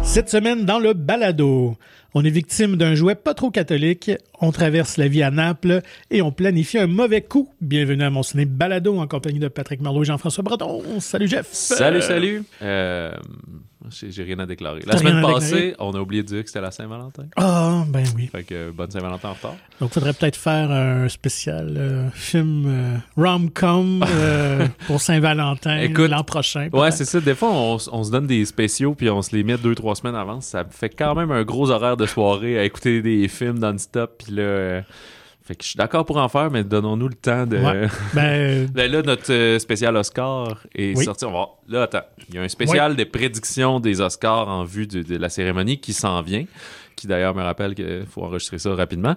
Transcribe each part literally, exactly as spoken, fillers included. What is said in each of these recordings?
Cette semaine, dans le balado, on est victime d'un jouet pas trop catholique, on traverse la vie à Naples et on planifie un mauvais coup. Bienvenue à mon ciné balado en compagnie de Patrick Marleau et Jean-François Breton. Salut Jeff! Salut, salut! Euh, j'ai, j'ai rien à déclarer. La T'as semaine passée, on a oublié de dire que c'était la Saint-Valentin. Ah, ben oui. Fait que euh, bonne Saint-Valentin en retard. Donc, il faudrait peut-être faire un spécial euh, film euh, rom-com euh, pour Saint-Valentin Écoute, l'an prochain. Peut-être. Ouais, c'est ça. Des fois, on, on se donne des spéciaux puis on se les met deux, trois semaines avant. Ça fait quand même un gros horaire de soirée à écouter des films non-stop. Puis là... Euh, Fait que je suis d'accord pour en faire, mais donnons-nous le temps de... Ouais. Ben... ben là, notre euh, spécial Oscar est oui. sorti. On va voir. Là, attends. Il y a un spécial oui. des prédictions des Oscars en vue de, de la cérémonie qui s'en vient, qui d'ailleurs me rappelle qu'il faut enregistrer ça rapidement.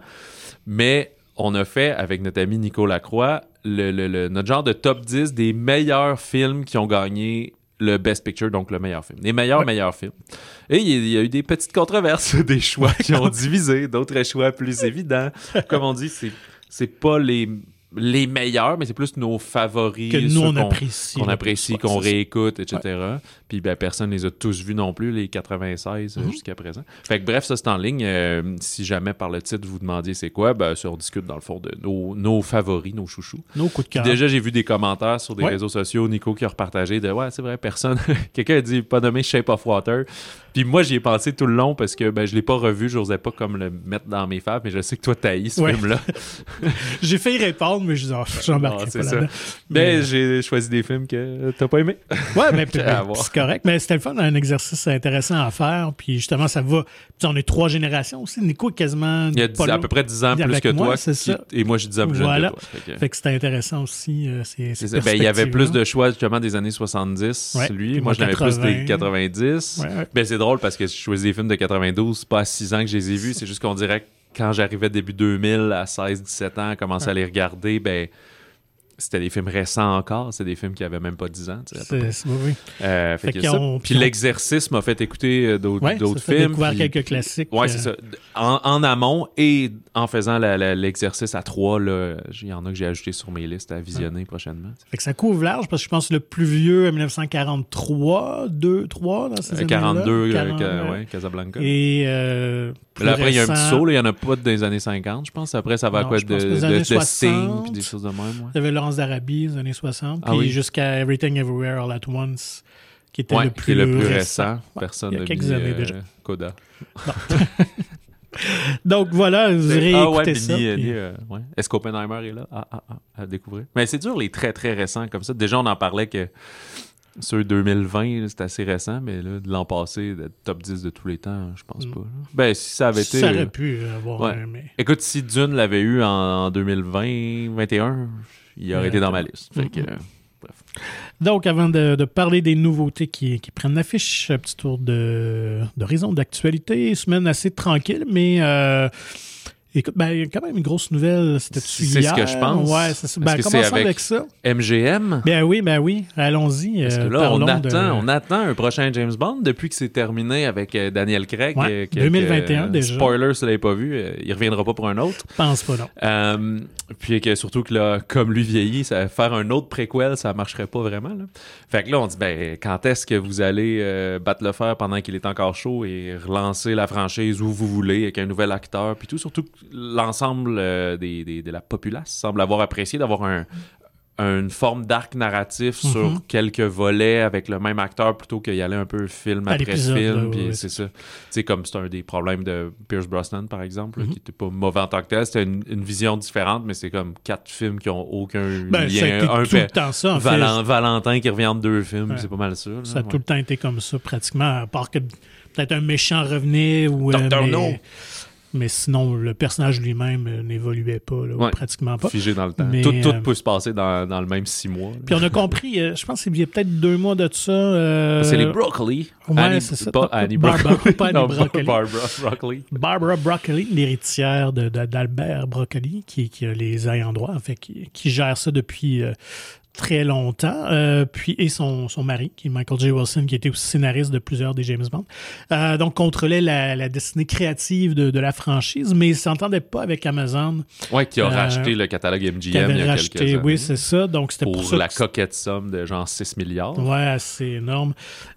Mais on a fait, avec notre ami Nico Lacroix, le, le, le, notre genre de top dix des meilleurs films qui ont gagné le Best Picture, donc le meilleur film. Les meilleurs, ouais. meilleurs films. Et il y, y a eu des petites controverses, des choix qui ont divisé, d'autres choix plus évidents. Comme on dit, c'est, c'est pas les, les meilleurs, mais c'est plus nos favoris. Que nous, on qu'on, apprécie. Qu'on apprécie, qu'on ça. réécoute, et cetera. Ouais. Puis ben, personne ne les a tous vus non plus, les quatre-vingt-seize mm-hmm. jusqu'à présent. Fait que bref, ça c'est en ligne. Euh, si jamais par le titre vous demandiez c'est quoi, ben ça, on discute dans le fond de nos, nos favoris, nos chouchous. Nos coups de cœur. Puis déjà, j'ai vu des commentaires sur des ouais. réseaux sociaux, Nico qui a repartagé de « Ouais, c'est vrai, personne... » Quelqu'un a dit « Pas nommé Shape of Water ». Puis moi, j'y ai pensé tout le long parce que ben, je l'ai pas revu, je n'osais pas comme le mettre dans mes faves, mais je sais que toi, t'haïs ce ouais. film-là. J'ai failli répondre, mais je dis, oh, j'embarquerai pas ça. là-dedans. Mais, mais j'ai choisi des films que t'as pas aimés. Ouais, mais c'est correct. Mais c'était le fun, un exercice intéressant à faire. Puis justement, ça va. Puis on est trois générations aussi. Nico est quasiment. Il y a dix, à peu près dix ans plus que moi, toi. C'est ça. Et moi, j'ai dix ans plus voilà. jeune que toi. Fait que, fait que c'était intéressant aussi. Euh, c'est, c'est ben, il y avait plus de choix justement des années soixante-dix, ouais. lui. Moi, j'en avais plus des quatre-vingt-dix. Ouais, ouais. Ben, c'est drôle parce que je choisis des films de quatre-vingt-douze, c'est pas à six ans que je les ai vus. C'est juste qu'on dirait que quand j'arrivais début deux mille à seize dix-sept ans, à commencer ouais. à les regarder, ben c'était des films récents encore, c'est des films qui avaient même pas dix ans. Tu sais, c'est, c'est, oui. euh, fait fait que ça. Puis l'exercice m'a fait écouter d'autres, ouais, d'autres ça fait films. découvrir puis... quelques classiques. Ouais, euh... c'est ça. En, en amont et en faisant la, la, l'exercice à trois, là, il y en a que j'ai ajouté sur mes listes à visionner ouais. prochainement. Fait que ça couvre large parce que je pense que le plus vieux, en dix-neuf cent quarante-trois, deux, trois dans ces euh, quarante-deux, années-là. quarante, euh, ouais, Casablanca. Et euh, là, après, il y a un récent... petit saut, il y en a pas dans les années cinquante, je pense. Après, ça va non, à quoi de, de, de Sting puis des choses de même. Ouais. Il y avait Laurence d'Arabie, les années soixante, ah, puis oui. jusqu'à Everything Everywhere All at Once, qui était ouais, le plus, qui est le plus récent. récent. Personne ouais, il y a quelques mis, années euh, déjà. Coda. Donc voilà, vous irez ah, écouter ouais, ça. Ni, puis... ni, euh, ouais. Est-ce qu'Oppenheimer est là? Ah, ah, ah, à découvrir. Mais c'est dur, les très, très récents comme ça. Déjà, on en parlait que ceux deux mille vingt, là, c'est assez récent, mais là, de l'an passé, d'être top dix de tous les temps, je pense mm. pas. Là. Ben, si ça avait été... Ça aurait pu avoir ouais. un, mais... Écoute, si Dune l'avait eu en, en deux mille vingt, vingt et un, il aurait euh, été dans ma liste. Fait mm-hmm. que... Euh, bref. Donc, avant de, de parler des nouveautés qui, qui prennent l'affiche, un petit tour de, de raison d'actualité. Semaine assez tranquille, mais... Euh, Écoute, ben, il y a quand même une grosse nouvelle. C'était-tu c'est hier? ce que je pense. Ouais, c'est ça. Ben, commençons avec, avec ça. M G M? Ben oui, ben oui. Allons-y. Parce que là, on attend, de... on attend un prochain James Bond depuis que c'est terminé avec euh, Daniel Craig. Ouais, euh, deux mille vingt et un euh, déjà. Spoiler, si vous ne l'avez pas vu, euh, il ne reviendra pas pour un autre. Je pense pas, non. Euh, puis que surtout que là, comme lui vieillit, ça, faire un autre préquel, ça ne marcherait pas vraiment. Là. Fait que là, on dit, ben, quand est-ce que vous allez euh, battre le fer pendant qu'il est encore chaud et relancer la franchise où vous voulez avec un nouvel acteur, puis tout. Surtout que l'ensemble euh, des, des, de la populace semble avoir apprécié d'avoir un, une forme d'arc narratif mm-hmm. sur quelques volets avec le même acteur plutôt qu'y aller un peu film à après film. Là, puis oui, c'est ça. Tu sais, comme c'est un des problèmes de Pierce Brosnan, par exemple, mm-hmm. là, qui n'était pas mauvais en tant que tel. C'était une, une vision différente, mais c'est comme quatre films qui n'ont aucun ben, lien. Ça a été un tout fait, le temps ça, en Val- fait. Valentin qui revient en deux films, ouais. c'est pas mal ça. Là, ça a ouais. tout le temps été comme ça, pratiquement, à part que peut-être un méchant revenait ou... Docteur euh, mais... No! Mais sinon, le personnage lui-même euh, n'évoluait pas, là, ouais, pratiquement pas. Figé dans le temps. Mais, tout, tout euh, peut se passer dans, dans le même six mois. Là. Puis on a compris, euh, je pense qu'il y a peut-être deux mois de ça. Euh... C'est les Broccoli. Ouais, Annie, c'est ça. Pas Annie Barbara, Broccoli. pas Annie non, Broccoli. Barbara Broccoli. Barbara Broccoli, l'héritière de, de, d'Albert Broccoli, qui, qui a les ayants droit, en fait, qui, qui gère ça depuis... Euh, très longtemps, euh, puis et son, son mari, qui est Michael J. Wilson, qui était aussi scénariste de plusieurs des James Bond. Euh, donc, contrôlait la, la destinée créative de, de la franchise, mais il ne s'entendait pas avec Amazon. Oui, qui a euh, racheté le catalogue M G M il y a racheté, quelques années. Oui, c'est ça. Donc, c'était pour, pour ça la que... coquette somme de genre six milliards. Oui, assez énorme.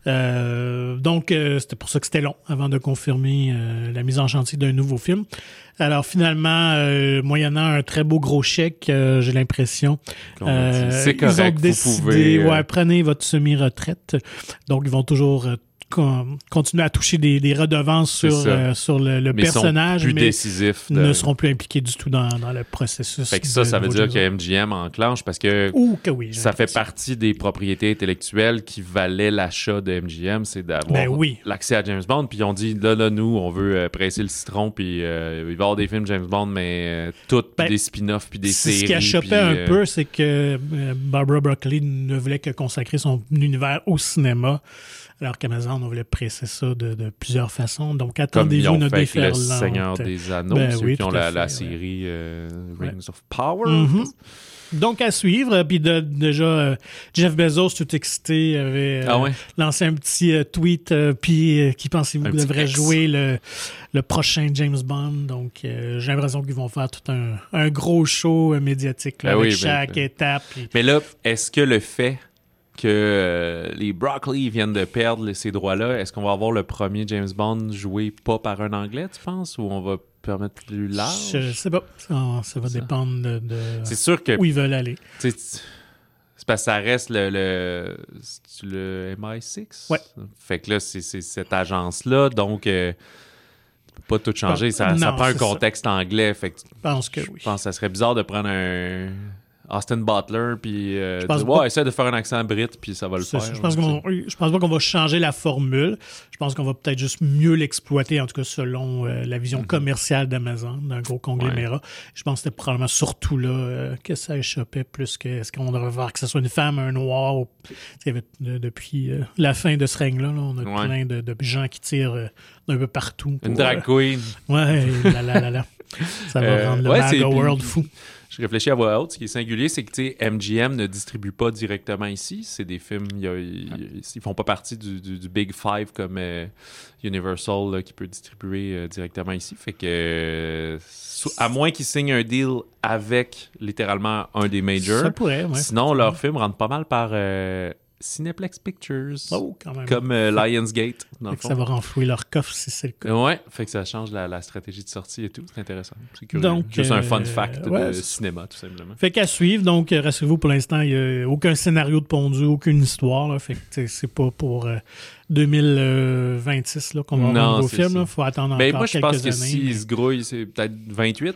Euh, donc, euh, c'était pour ça que c'était long avant de confirmer euh, la mise en chantier d'un nouveau film. Alors finalement, euh, moyennant un très beau gros chèque, euh, j'ai l'impression, euh, c'est correct, ils ont décidé, vous pouvez... ouais, prenez votre semi-retraite. Donc ils vont toujours euh, con- continuer à toucher des, des redevances sur, euh, sur le, le mais personnage, sont plus mais décisifs de... ne seront plus impliqués du tout dans, dans le processus. Fait que ça, de ça veut dire James que M G M enclenche parce que, Ou que oui, ça fait partie des propriétés intellectuelles qui valaient l'achat de M G M, c'est d'avoir ben oui. l'accès à James Bond. Puis ils ont dit, là, là, nous, on veut euh, presser le citron, puis euh, il va y avoir des films James Bond, mais euh, tout, puis Ben, des spin-offs, puis des séries. Ce qui a chopé puis, un euh, peu, c'est que euh, Barbara Broccoli ne voulait que consacrer son univers au cinéma, alors qu'Amazon on voulait presser ça de, de plusieurs façons. Donc, comme ils attendez-vous ont notre fait avec le déferlante. Seigneur des Anneaux, Ben ceux oui, qui ont tout à la, fait, la ouais. série euh, Ouais. Rings of Power. Mm-hmm. Donc, à suivre. Puis de, déjà, euh, Jeff Bezos, tout excité, avait euh, Ah ouais? lancé un petit euh, tweet. Euh, puis, euh, qui pensez-vous Un petit devrait X. jouer le, le prochain James Bond? Donc, euh, j'ai l'impression qu'ils vont faire tout un, un gros show euh, médiatique là, Ben avec oui, chaque ben, étape. Puis... Mais là, est-ce que le fait que euh, les Broccoli viennent de perdre ces droits-là, est-ce qu'on va avoir le premier James Bond joué pas par un Anglais, tu penses, ou on va permettre plus large? Je sais pas. Ça, ça va Ça. dépendre de, de C'est sûr que où ils veulent aller. tu sais, c'est parce que ça reste le, le, c'est-tu le M I six. Ouais. Fait que là, c'est, c'est cette agence-là, donc euh, tu peux pas tout changer. Bon, Ça, non, ça prend un c'est ça. contexte anglais. Fait que Je pense que je oui. pense que ça serait bizarre de prendre un Austin Butler puis euh, Je pense dire, pas- ouais, essaie de faire un accent brit puis ça va le C'est faire. ça. Je pense tu qu'on, je pense pas qu'on va changer la formule. Je pense qu'on va peut-être juste mieux l'exploiter, en tout cas selon euh, la vision Mm-hmm. commerciale d'Amazon, d'un gros conglomérat. Je pense que c'était probablement surtout là euh, que ça échappait plus que est-ce qu'on devrait voir que ce soit une femme, un noir. Ou... Tu sais, il y avait, de- depuis euh, la fin de ce règne-là, là, on a Ouais. plein de, de gens qui tirent euh, d'un peu partout. Une pour, drag euh, queen. Ouais, là, là, là, là. Ça va Euh, rendre le ouais, MAGA c'est- World fou. Je réfléchis à voix haute. Ce qui est singulier, c'est que tu sais, M G M ne distribue pas directement ici. C'est des films, il y a- ils, ils font pas partie du, du- du Big Five comme euh, Universal là, qui peut distribuer euh, directement ici. Fait que, euh, sou- à moins qu'ils signent un deal avec littéralement un des majors, Ça pourrait, ouais. sinon leurs films rentrent pas mal par euh, Cineplex Pictures, Oh, quand même. comme euh, Lionsgate, dans le Fait que fond. ça va renflouer leur coffre si c'est le cas. Ouais, fait que ça change la, la stratégie de sortie et tout. C'est intéressant. C'est curieux. Donc, Juste un euh, fun fact ouais, de c'est- cinéma, tout simplement. Fait qu'à suivre, donc euh, rassurez-vous, pour l'instant, il n'y a aucun scénario de pondu, aucune histoire. Là, fait que t'sais, c'est pas pour euh, deux mille vingt-six là, qu'on va avoir un Non, nouveau c'est film. ça. Il faut attendre Ben, encore moi, je quelques pense que années. s'ils mais se grouillent, c'est peut-être vingt-huit.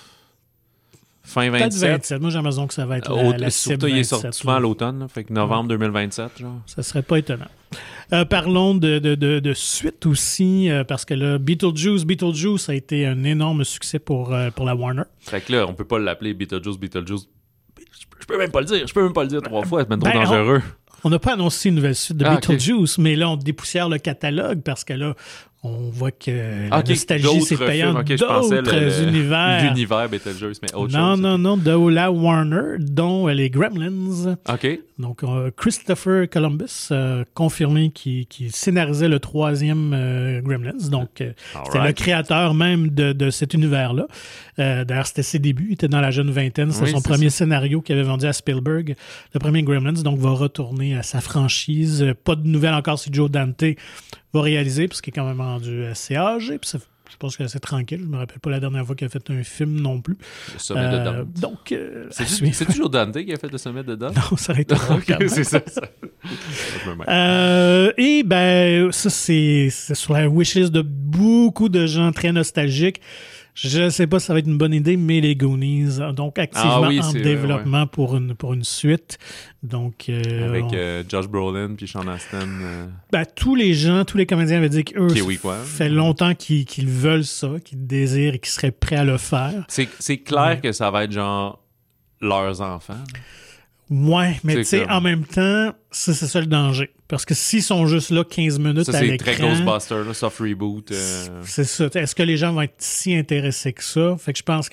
Fin Peut-être vingt-sept. vingt-sept. Moi, j'ai l'impression que ça va être Au- la, la surtout, cible il est vingt-sept, sorti souvent là. à l'automne. là, Fait que novembre deux mille vingt-sept, genre. Ça serait pas étonnant. Euh, parlons de, de, de, de suite aussi, euh, parce que là, Beetlejuice, Beetlejuice a été un énorme succès pour, euh, pour la Warner. Fait que là, on peut pas l'appeler Beetlejuice, Beetlejuice. Je peux- je peux même pas le dire. Je peux même pas le dire trois fois. C'est même trop Ben, dangereux. On n'a pas annoncé une nouvelle suite de Ah, ok. Beetlejuice, mais là, on dépoussière le catalogue parce que là, on voit que la Ok, nostalgie, d'autres c'est payant films. Ok, je pensais d'autres le- le- univers. L'univers Beetlejuice, mais autre non, chose. non, non, de la Warner, dont euh, les Gremlins. OK. Donc, euh, Christopher Columbus, euh, confirmé qu'il qu'il scénarisait le troisième euh, Gremlins. Donc, euh, c'était Alright. le créateur même de, de cet univers-là. Euh, D'ailleurs, c'était ses débuts. Il était dans la jeune vingtaine. C'est Oui, son c'est premier ça. scénario qu'il avait vendu à Spielberg. Le premier Gremlins, donc, va retourner à sa franchise. Euh, Pas de nouvelles encore si Joe Dante va réaliser, parce qu'il est quand même rendu assez âgé. Puis ça, je pense que c'est tranquille. Je me rappelle pas la dernière fois qu'il a fait un film non plus. Le sommet de Euh, Dante. donc, euh, à C'est suivre. c'est toujours Dante qui a fait le sommet de Dante? Non, ça aurait été drôle quand Ok, même. c'est ça. ça. Je me mêle. Euh, et ben, ça, c'est c'est sur la wishlist de beaucoup de gens très nostalgiques. Je ne sais pas si ça va être une bonne idée, mais les Goonies, donc activement Ah oui, en c'est vrai, développement pour, une, pour une suite. Donc, euh, Avec on- euh, Josh Brolin puis Sean Astin. euh, ben, tous les gens, tous les comédiens avaient dit qu'eux, Kiwi, ça quoi. fait longtemps qu'ils qu'ils veulent ça, qu'ils désirent et qu'ils seraient prêts à le faire. C'est c'est clair Ouais. que ça va être genre leurs enfants. Ouais, mais C'est tu sais, comme- en même temps, ça, c'est ça le danger. Parce que s'ils sont juste là quinze minutes Ça, à c'est l'écran... très Ghostbusters, là, soft reboot. euh, C'est ça. Est-ce que les gens vont être si intéressés que ça? Fait que je pense que f-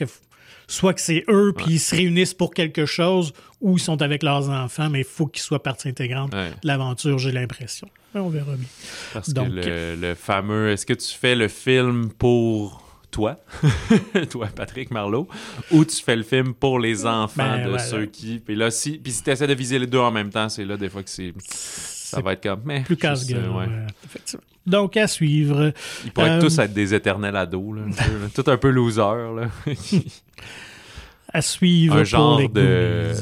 soit que c'est eux, puis ouais. ils se réunissent pour quelque chose, ou ils sont avec leurs enfants, mais il faut qu'ils soient partie intégrante ouais. de l'aventure, j'ai l'impression. Mais on verra bien. Parce Donc, que le, le fameux... Est-ce que tu fais le film pour toi, toi, Patrick Marleau, ou tu fais le film pour les enfants ben, de voilà. ceux qui... Puis là, si, puis si tu essaies de viser les deux en même temps, c'est là, des fois, que c'est... Ça c'est va être comme... Mais, plus casse-gueule, ouais. ouais, effectivement. Donc, à suivre. Ils pourraient euh, tous être des éternels ados, là, un peu, là. Tout un peu loser, là. à suivre Un pour genre les de... Goonies.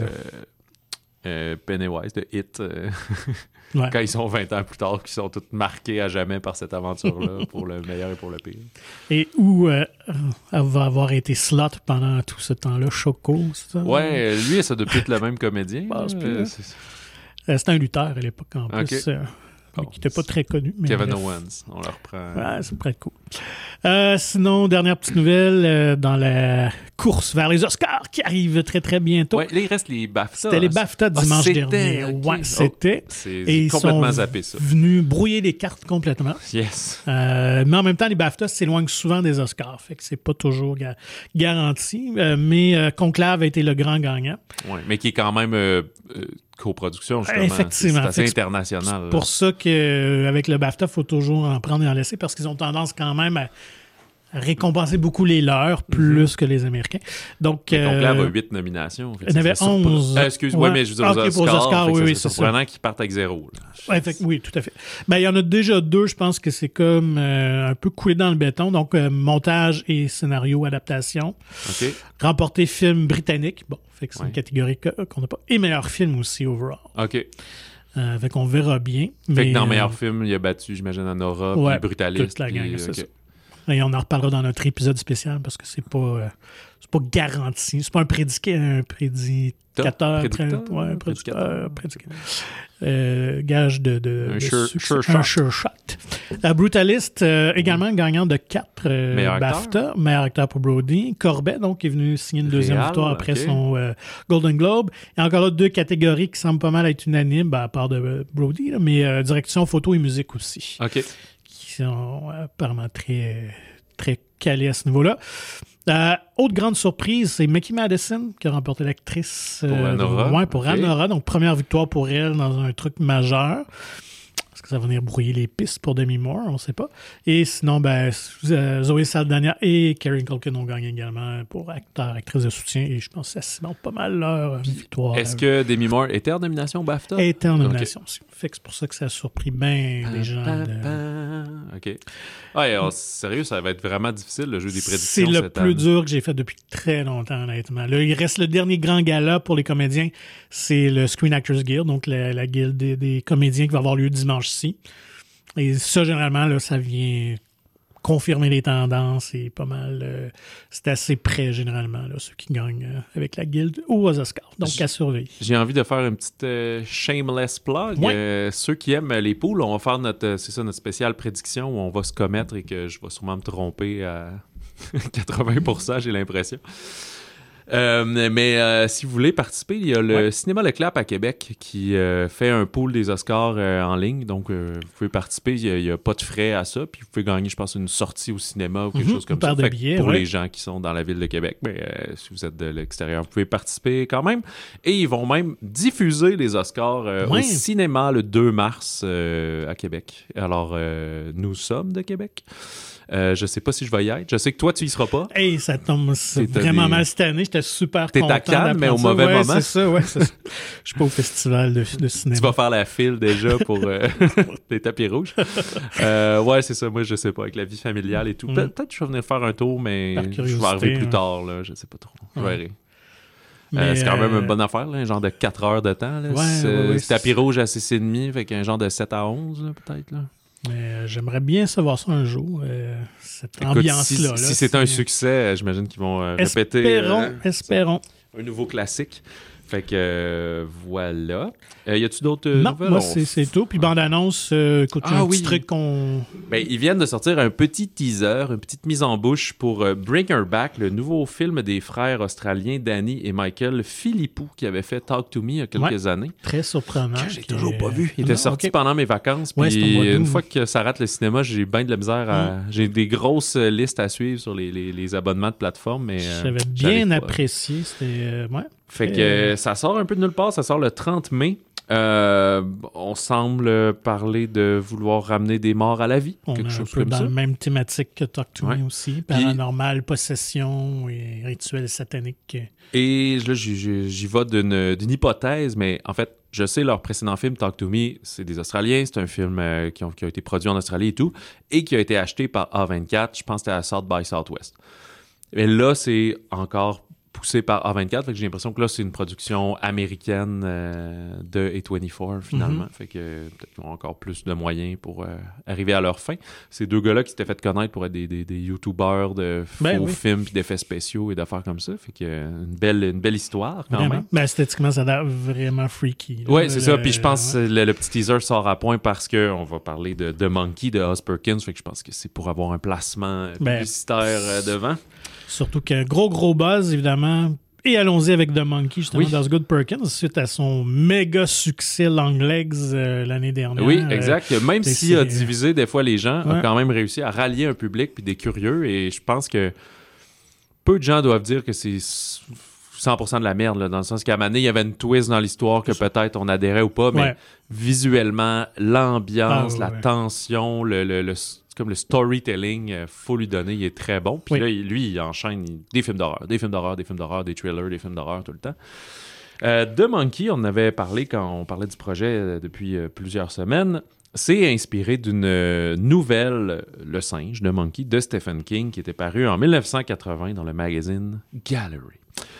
Euh, Pennywise, de Hit, euh, Ouais. quand ils sont vingt ans plus tard, qui sont tous marqués à jamais par cette aventure-là, pour le meilleur et pour le pire. Et où euh, elle va avoir été slot pendant tout ce temps-là, Choco, c'est ça? Ouais, lui, ça doit plus être le même comédien. Pense là. plus, Euh, hein. c'est- Euh, C'était un lutteur à l'époque, en Ok. plus, euh, mais Bon. qui n'était pas très connu. Mais Kevin bref. Owens, on le reprend. Ouais, ça pourrait être cool. Euh, sinon, dernière petite nouvelle, euh, dans la course vers les Oscars qui arrive très très bientôt. Ouais, là, il reste les BAFTA. C'était les BAFTA Ah, dimanche c'était, dernier. ok. Ouais, Oh, c'était. c'est Et ils complètement sont zappé, ça. venus brouiller les cartes complètement. Yes. Euh, mais en même temps, les BAFTA s'éloignent souvent des Oscars, fait que c'est pas toujours ga- garanti. Euh, mais euh, Conclave a été le grand gagnant. Ouais, mais qui est quand même euh, euh, coproduction, justement. Effectivement. C'est assez Fait que international. C'est pour ça qu'avec le BAFTA, il faut toujours en prendre et en laisser parce qu'ils ont tendance quand même à récompenser beaucoup les leurs plus mm-hmm. que les Américains. Donc, Mais Conclave euh, a huit nominations. Il y en avait onze. Euh, Excuse-moi, ouais. mais je veux dire Ah, aux okay, Oscars, pour les Oscars, fait que oui, c'est, oui, c'est c'est surprenant qu'ils partent avec zéro. Là. Ouais, fait, oui, tout à fait. Ben, il y en a déjà deux, je pense que c'est comme euh, un peu coulé dans le béton. Donc, euh, montage et scénario, adaptation. OK. Remporté film britannique. Bon, fait que c'est Ouais. une catégorie que- qu'on n'a pas. Et meilleur film aussi, overall. OK. Euh, fait qu'on verra bien. Fait mais, que dans euh, meilleur film, il a battu, j'imagine, Anora, ouais, puis Brutaliste. toute la puis- gang, c'est ok. ça. Et on en reparlera dans notre épisode spécial parce que c'est pas, euh, c'est pas garanti. C'est pas un, prédiqué, un prédicateur. Prédicteur? pré- ouais, un Prédicateur. prédicateur. prédicateur. Euh, gage de, de, Un de sure- succès. sure un shot. sure shot. Euh, Brutalist, euh, également gagnant de quatre euh, Meilleur BAFTA. Meilleur acteur pour Brody. Corbett, donc, qui est venu signer une deuxième Réal, victoire après ok. son euh, Golden Globe. Et encore là, deux catégories qui semblent pas mal être unanimes, ben, à part de euh, Brody, là, mais euh, direction, photo et musique aussi. OK. Qui sont euh, apparemment très, très calés à ce niveau-là. Euh, autre grande surprise, c'est Mickey Madison qui a remporté l'actrice Pour Anora. ouais, pour Ok. Anora. Donc, première victoire pour elle dans un truc majeur. Est-ce que ça va venir brouiller les pistes pour Demi Moore? On ne sait pas. Et sinon, ben, euh, Zoé Saldana et Karen Culkin ont gagné également pour acteur, actrice de soutien. Et je pense que ça cimente pas mal leur victoire. Est-ce que Demi Moore était en nomination au BAFTA? Elle était en nomination aussi. Fait que c'est pour ça que ça a surpris bien les gens. Pa, de- pa. OK. Ouais, alors, sérieux, ça va être vraiment difficile, le jeu des C'est prédictions le cette plus année. dur que j'ai fait depuis très longtemps, honnêtement. Là, il reste le dernier grand gala pour les comédiens. C'est le Screen Actors Guild, donc la, la guilde des, des comédiens qui va avoir lieu dimanche-ci. Et ça, généralement, là, ça vient confirmer les tendances et pas mal... euh, c'est assez près, généralement, là, ceux qui gagnent euh, avec la guilde ou aux Oscars. Donc, J- à surveiller. J'ai envie de faire une petite euh, shameless plug. Ouais. Euh, ceux qui aiment les poules, on va faire notre, euh, c'est ça, notre spéciale prédiction où on va se commettre et que je vais sûrement me tromper à quatre-vingts pour cent, j'ai l'impression. Euh, mais euh, si vous voulez participer, il y a le Ouais. Cinéma Le Clap à Québec qui euh, fait un pool des Oscars euh, en ligne. Donc, euh, vous pouvez participer. Il n'y a, a pas de frais à ça. Puis, vous pouvez gagner, je pense, une sortie au cinéma ou quelque Mhm, chose comme une paire ça. de Fait que billets, pour ouais. les gens qui sont dans la ville de Québec, mais euh, si vous êtes de l'extérieur, vous pouvez participer quand même. Et ils vont même diffuser les Oscars euh, Ouais. au cinéma le deux mars euh, à Québec. Alors, euh, nous sommes de Québec. Euh, je sais pas si je vais y être. Je sais que toi, tu y seras pas. Hey, ça tombe c'est T'as vraiment des- mal cette année. J'étais super T'es à content Cannes, mais au d'apprendre ça. mauvais Ouais, moment. c'est ça, ouais. c'est ça. Je suis pas au festival de, de cinéma. Tu vas faire la file déjà pour euh, des tapis rouges. Euh, ouais, c'est ça. Moi, je sais pas. Avec la vie familiale et tout. Mm. Pe- Peut-être que je vais venir faire un tour, mais Par je vais curiosité, arriver plus hein. tard. Là. Je sais pas trop. Je Ouais. verrai. Mais, Euh, c'est quand même euh, une bonne affaire, là, un genre de quatre heures de temps. Là. Ouais, c'est, ouais, ouais, c'est tapis c'est- rouge à six et demi, fait qu'un genre de sept à onze, là, peut-être. Là. Mais euh, j'aimerais bien savoir ça un jour, euh, cette Écoute, ambiance-là. si, là, si c'est un succès, euh, j'imagine qu'ils vont euh, répéter Espérons, euh, espérons. un nouveau classique. Fait que euh, voilà. Euh, y a-tu d'autres non, nouvelles? Moi, c'est, c'est tout. Puis bande-annonce, euh, écoute, ah, un oui. petit truc qu'on... Ben, ils viennent de sortir un petit teaser, une petite mise en bouche pour euh, Bring Her Back, le nouveau film des frères australiens Danny et Michael Philippou qui avaient fait Talk to Me il y a quelques ouais, années. Très surprenant. Que j'ai toujours est... pas vu. Il était non, sorti okay. pendant mes vacances. Puis ouais, une fois que ça rate le cinéma, j'ai bien de la misère à... Mm. J'ai des grosses listes à suivre sur les, les, les abonnements de plateforme, mais... Euh, J'avais bien apprécié. C'était... Euh, ouais. Fait que euh, ça sort un peu de nulle part. Ça sort le trente mai. Euh, on semble parler de vouloir ramener des morts à la vie. On quelque est chose un peu comme dans ça. la même thématique que Talk to ouais. Me aussi. Paranormal, Puis, possession et rituels sataniques. Et là, j'y, j'y vais d'une, d'une hypothèse, mais en fait, je sais, leur précédent film, Talk to Me, c'est des Australiens. C'est un film euh, qui, ont, qui a été produit en Australie et tout, et qui a été acheté par A vingt-quatre. Je pense que c'était à South by Southwest. Et là, c'est encore poussé par A vingt-quatre, fait que j'ai l'impression que là, c'est une production américaine euh, de A vingt-quatre, finalement. Mm-hmm. Fait que peut-être qu'ils ont encore plus de moyens pour euh, arriver à leur fin. Ces deux gars-là qui s'étaient fait connaître pour être des, des, des YouTubers de faux ben, oui. films puis d'effets spéciaux et d'affaires comme ça. Fait que euh, une belle, une belle histoire, quand vraiment. même. Ben, esthétiquement, ça a l'air vraiment freaky. Oui, c'est le... ça. Puis je pense ouais. que le, le petit teaser sort à point parce qu'on va parler de, de Monkey, de Oz Perkins. Fait que je pense que c'est pour avoir un placement publicitaire ben, euh, devant. Surtout qu'un gros, gros buzz, évidemment. Et allons-y avec The Monkey, justement, oui. d'Osgood Perkins, suite à son méga succès Longlegs euh, l'année dernière. Oui, exact. Euh, même s'il c'est... a divisé des fois les gens, ouais. a quand même réussi à rallier un public puis des curieux. Et je pense que peu de gens doivent dire que c'est cent pour cent de la merde, là, dans le sens qu'à un moment donné, il y avait une twist dans l'histoire que peut-être on adhérait ou pas, mais ouais. visuellement, l'ambiance, ah, ouais, la ouais. tension, le... le, le comme le storytelling, il faut lui donner, il est très bon. Puis oui. là, lui, il enchaîne des films d'horreur, des films d'horreur, des films d'horreur, des thrillers, des films d'horreur tout le temps. Euh, The Monkey, on en avait parlé quand on parlait du projet euh, depuis euh, plusieurs semaines. C'est inspiré d'une euh, nouvelle, Le Singe, de Monkey, de Stephen King, qui était paru en dix-neuf cent quatre-vingts dans le magazine Gallery.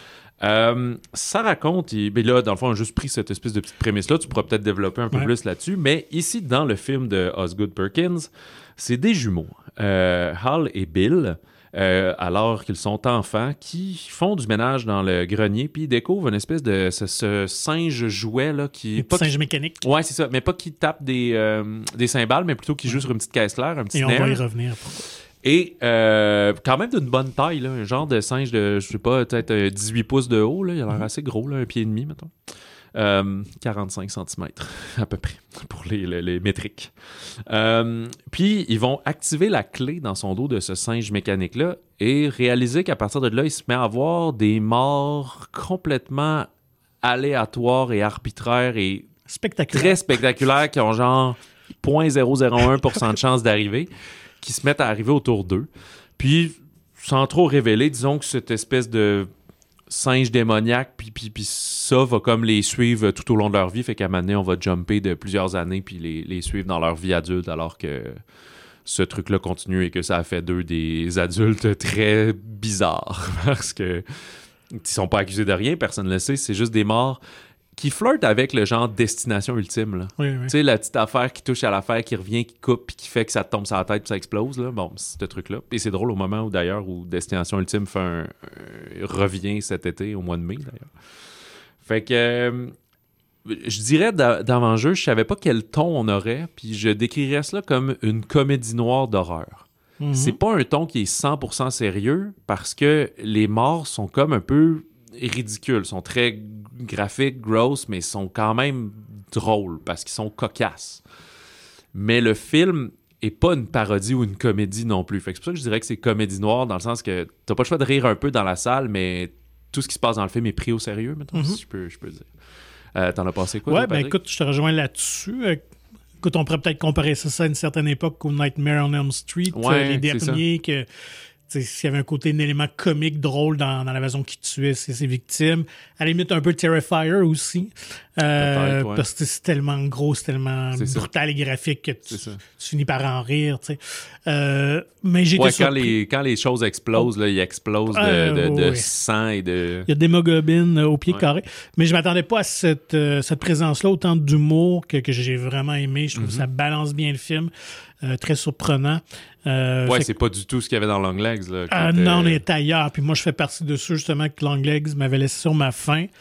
Euh, ça raconte, et, ben là, dans le fond, on a juste pris cette espèce de petite prémisse-là, tu pourras peut-être développer un peu ouais. plus là-dessus, mais ici, dans le film de Osgood Perkins, c'est des jumeaux, euh, Hal et Bill, euh, alors qu'ils sont enfants, qui font du ménage dans le grenier, puis ils découvrent une espèce de ce, ce singe jouet, là, qui... Pas singe qui... mécanique. Ouais, c'est ça, mais pas qui tape des, euh, des cymbales, mais plutôt qui joue sur une petite caisse claire, un petit Et on nerf. va y revenir. Pourquoi? Et euh, quand même d'une bonne taille, là, un genre de singe de, je sais pas, peut-être dix-huit pouces de haut, là, il a l'air assez gros, là, un pied et demi, mettons. Euh, quarante-cinq centimètres, à peu près, pour les, les, les métriques. Euh, puis, ils vont activer la clé dans son dos de ce singe mécanique-là et réaliser qu'à partir de là, il se met à avoir des morts complètement aléatoires et arbitraires et spectaculaires. Très spectaculaires, qui ont genre zéro virgule zéro zéro un pour cent de chance d'arriver, qui se mettent à arriver autour d'eux. Puis, sans trop révéler, disons que cette espèce de singe démoniaque, puis, puis, puis ça va comme les suivre tout au long de leur vie, fait qu'à un moment donné, on va jumper de plusieurs années puis les, les suivre dans leur vie adulte, alors que ce truc-là continue et que ça a fait d'eux des adultes très bizarres, parce que ils sont pas accusés de rien, personne ne le sait, c'est juste des morts qui flirtent avec le genre destination ultime, là. Oui, oui. Tu sais, la petite affaire qui touche à l'affaire, qui revient, qui coupe, puis qui fait que ça te tombe sur la tête puis ça explose, là. Bon, c'est ce truc-là. Et c'est drôle au moment où, d'ailleurs, où Destination Ultime fait un, un, revient cet été, au mois de mai, d'ailleurs. Fait que... Euh, je dirais d'avant-jeu, je savais pas quel ton on aurait, puis je décrirais cela comme une comédie noire d'horreur. Mm-hmm. C'est pas un ton qui est cent pour cent sérieux, parce que les morts sont comme un peu ridicules, sont très graphiques, gross, mais sont quand même drôles parce qu'ils sont cocasses. Mais le film est pas une parodie ou une comédie non plus. Fait que c'est pour ça que je dirais que c'est comédie noire, dans le sens que t'as pas le choix de rire un peu dans la salle, mais tout ce qui se passe dans le film est pris au sérieux, mettons, mm-hmm. si je peux, je peux dire. Euh, t'en as pensé quoi? Ouais, ben écoute, je te rejoins là-dessus. Euh, écoute, on pourrait peut-être comparer ça à une certaine époque au Nightmare on Elm Street, ouais, euh, les derniers que... S'il y avait un côté, un élément comique drôle dans, dans la façon qu'il tuait ses, ses victimes. À la limite, un peu Terrifier aussi. Euh, ouais. Parce que c'est tellement gros, c'est tellement c'est brutal ça. Et graphique que tu, tu finis par en rire. Tu sais. Euh, mais j'étais ouais, surpris. Quand les, quand les choses explosent, là, ils explosent de, euh, de, de ouais. sang et de... Il y a d'hémoglobine au pied ouais. carré. Mais je ne m'attendais pas à cette, euh, cette présence-là, autant d'humour que, que j'ai vraiment aimé. Je trouve mm-hmm. que ça balance bien le film. Euh, très surprenant. Euh, ouais, c'est que... pas du tout ce qu'il y avait dans Longlegs. Là, euh, était... Non, on est ailleurs. Puis moi, je fais partie de ceux, justement, que Longlegs m'avait laissé sur ma faim.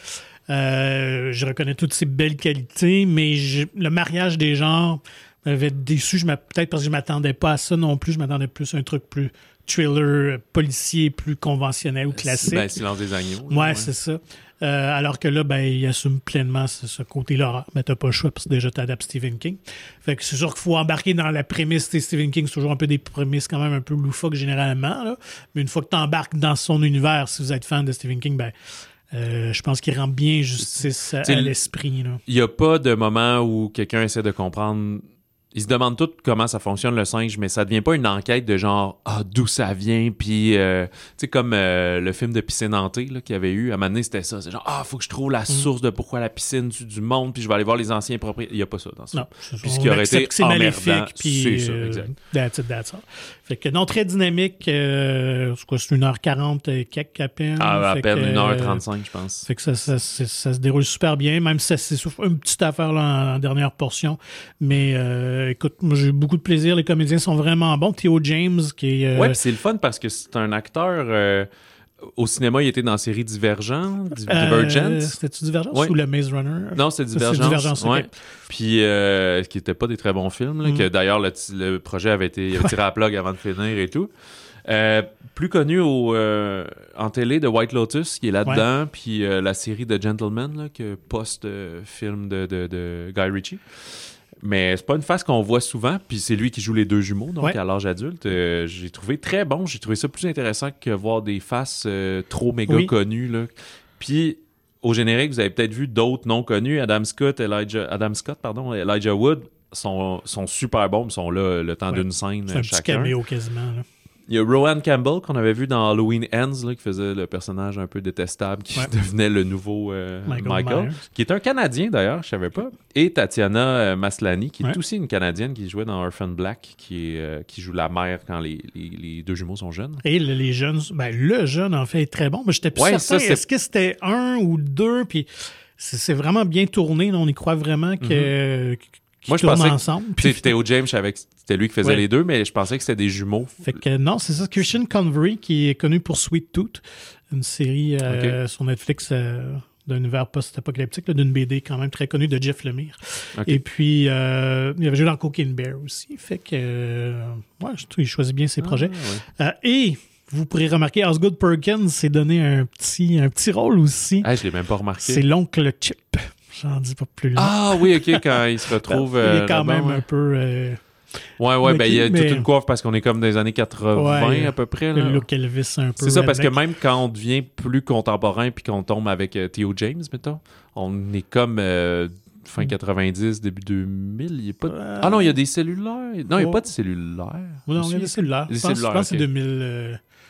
Euh, je reconnais toutes ses belles qualités, mais je, le mariage des genres m'avait déçu. Je peut-être parce que je m'attendais pas à ça non plus. Je m'attendais plus à un truc plus thriller, policier, plus conventionnel ou classique. Ben, Silence des agneaux. Ouais, ouais. c'est ça. Euh, alors que là, ben, il assume pleinement ce, ce côté-là. Mais t'as pas le choix parce que déjà t'adaptes Stephen King. Fait que c'est sûr qu'il faut embarquer dans la prémisse. Stephen King, c'est toujours un peu des prémices quand même un peu loufoques généralement. Là. Mais une fois que t'embarques dans son univers, si vous êtes fan de Stephen King, ben, euh, je pense qu'il rend bien justice à, à l'esprit. Il n'y a pas de moment où quelqu'un essaie de comprendre. Ils se demandent tous comment ça fonctionne le singe, mais ça devient pas une enquête de genre ah d'où ça vient, puis euh, tu sais comme euh, le film de piscine hantée là qu'il y avait eu à un moment donné, c'était ça, c'est genre ah faut que je trouve la source de pourquoi la piscine du, du monde, puis je vais aller voir les anciens propriétaires. Il y a pas ça dans ça. Non, puis ce qui aurait été c'est maléfique, puis c'est ça, euh, exact. That's it, that's all. Fait que non, très dynamique. Euh, c'est quoi, c'est une heure quarante et quelques à peine. Ah, à fait peine que, une heure trente-cinq, je pense. Fait que ça, ça, ça, ça se déroule super bien, même si c'est une petite affaire là, en, en dernière portion. Mais euh, écoute, moi j'ai eu beaucoup de plaisir. Les comédiens sont vraiment bons. Theo James, qui est. Euh... Ouais, c'est le fun parce que c'est un acteur. Euh, au cinéma, il était dans la série Divergent. Divergent. Euh, C'était-tu Divergence ouais. ou le Maze Runner? Non, c'était Divergence. C'est Divergence, okay. Ouais. Puis, euh, qui n'était pas des très bons films. Là, mm. Que d'ailleurs, le, le projet avait été il avait tiré à la plug avant de finir et tout. Euh, plus connu au, euh, en télé de White Lotus, qui est là-dedans, ouais. Puis euh, la série de Gentleman, là, que post-film de, de, de Guy Ritchie. Mais c'est pas une face qu'on voit souvent, puis c'est lui qui joue les deux jumeaux, donc ouais. À l'âge adulte. Euh, j'ai trouvé très bon, j'ai trouvé ça plus intéressant que voir des faces euh, trop méga oui. connues. Là. Puis au générique, vous avez peut-être vu d'autres non connus, Adam Scott, Elijah, Adam Scott, pardon, Elijah Wood, sont, sont super bons, ils sont là le temps ouais. d'une scène c'est un chacun. Petit caméo quasiment. Là. Il y a Rowan Campbell qu'on avait vu dans Halloween Ends, là, qui faisait le personnage un peu détestable, qui ouais. devenait le nouveau euh, Michael, Michael qui est un Canadien d'ailleurs, je savais pas. Et Tatiana euh, Maslany, qui est ouais. aussi une Canadienne qui jouait dans Orphan Black, qui, est, euh, qui joue la mère quand les, les, les deux jumeaux sont jeunes. Et le, les jeunes, ben le jeune en fait est très bon, mais j'étais plus ouais, certain, ça, est-ce que c'était un ou deux, puis c'est, c'est vraiment bien tourné, là, on y croit vraiment que... Mm-hmm. Moi, je pensais ensemble. que puis... Théo James, je savais que c'était lui qui faisait ouais. les deux, mais je pensais que c'était des jumeaux. Fait que non, c'est ça. Christian Convery, qui est connu pour Sweet Tooth, une série euh, okay. sur Netflix euh, d'un univers post-apocalyptique, là, d'une B D quand même très connue de Jeff Lemire. Okay. Et puis, euh, il avait joué dans Cocaine Bear aussi. Fait que, euh, ouais, je trouve qu'il choisit bien ses ah, projets. Ouais. Euh, et... Vous pourrez remarquer, Osgood Perkins s'est donné un petit, un petit rôle aussi. Ah, je l'ai même pas remarqué. C'est l'oncle Chip. J'en dis pas plus long. Ah oui, OK, quand il se retrouve... il est quand euh, même ouais. un peu... Euh, ouais, ouais, ben il y a mais... toute une coiffe parce qu'on est comme dans les années quatre-vingts ouais, à peu près. Là. Le look Elvis un peu. C'est ça, parce que même quand on devient plus contemporain puis qu'on tombe avec euh, Theo James, mettons, on est comme... Euh, fin quatre-vingt-dix, début deux mille, il y a pas de... euh... Ah non, il y a des cellulaires. Non, il n'y a oh. pas de cellulaires. Non, il y a des cellulaires. Des je pense, cellulaires, je pense okay. que c'est deux mille... Euh...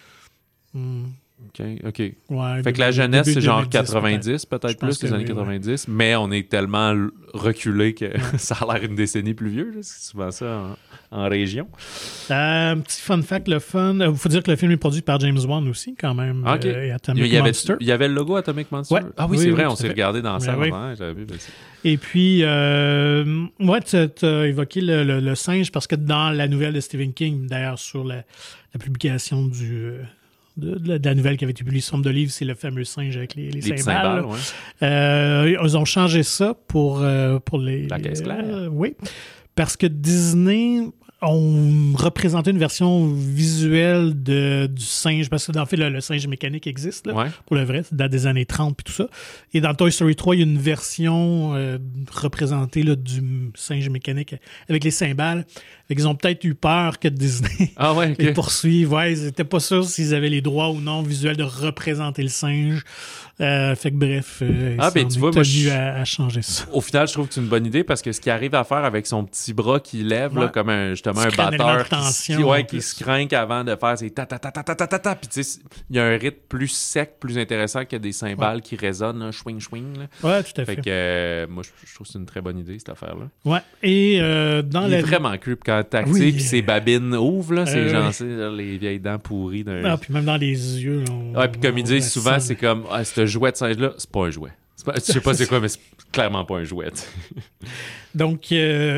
Hmm. OK, OK. Ouais, fait que la jeunesse, c'est genre quatre-vingt-dix, peut-être, peut-être plus, les années oui, quatre-vingt-dix, ouais. Mais on est tellement reculé que ça a l'air une décennie plus vieux. Là. C'est souvent ça en, en région. Euh, un petit fun fact, le fun. Il faut dire que le film est produit par James Wan aussi, quand même. Okay. Euh, et Atomic il y avait, Monster. Il y avait le logo Atomic Monster? Ouais. Ah oui, oui c'est oui, vrai, oui, on s'est fait. regardé dans ça oui. avant. J'avais vu, ben, et puis, euh, ouais, tu as évoqué le, le, le singe parce que dans la nouvelle de Stephen King, d'ailleurs, sur la, la publication du... De, de, de la nouvelle qui avait été publiée sur forme de livre, c'est le fameux singe avec les, les, les cymbales. Ouais. Euh, ils ont changé ça pour, euh, pour les... La caisse claire. Euh, oui, parce que Disney ont représenté une version visuelle de, du singe, parce que dans le fait, le, le singe mécanique existe, là, ouais. pour le vrai, c'est dans des années trente puis tout ça. Et dans Toy Story trois, il y a une version euh, représentée là, du singe mécanique avec les cymbales. Ils ont peut-être eu peur que Disney ah ouais, okay. les poursuive. Ouais, ils n'étaient pas sûrs s'ils avaient les droits ou non visuels de représenter le singe. Euh, fait que bref, euh, ah, ben, tu vois, moi, je... à, à changer ça. Au final, je trouve que c'est une bonne idée parce que ce qu'il arrive à faire avec son petit bras qui lève, ouais. là, comme un, justement un batteur tension, qui, ouais, qui se craint avant de faire ses ta ta ta ta ta ta ta ta. Puis tu sais, il y a un rythme plus sec, plus intéressant que des cymbales ouais. qui résonnent, là, swing swing. Là. Ouais, tout à fait. Fait que euh, moi, je trouve que c'est une très bonne idée cette affaire-là. Ouais. Et euh, dans il la... est vraiment creep quand t'actives oui. Puis ses babines ouvrent, là, c'est euh, genre oui. les vieilles dents pourries. D'un... Ah, puis même dans les yeux. On, ouais, puis comme ils disent souvent, c'est comme ah, ce jouet de singe-là, c'est pas un jouet. C'est pas, je sais pas c'est quoi, mais c'est clairement pas un jouet. Donc, euh,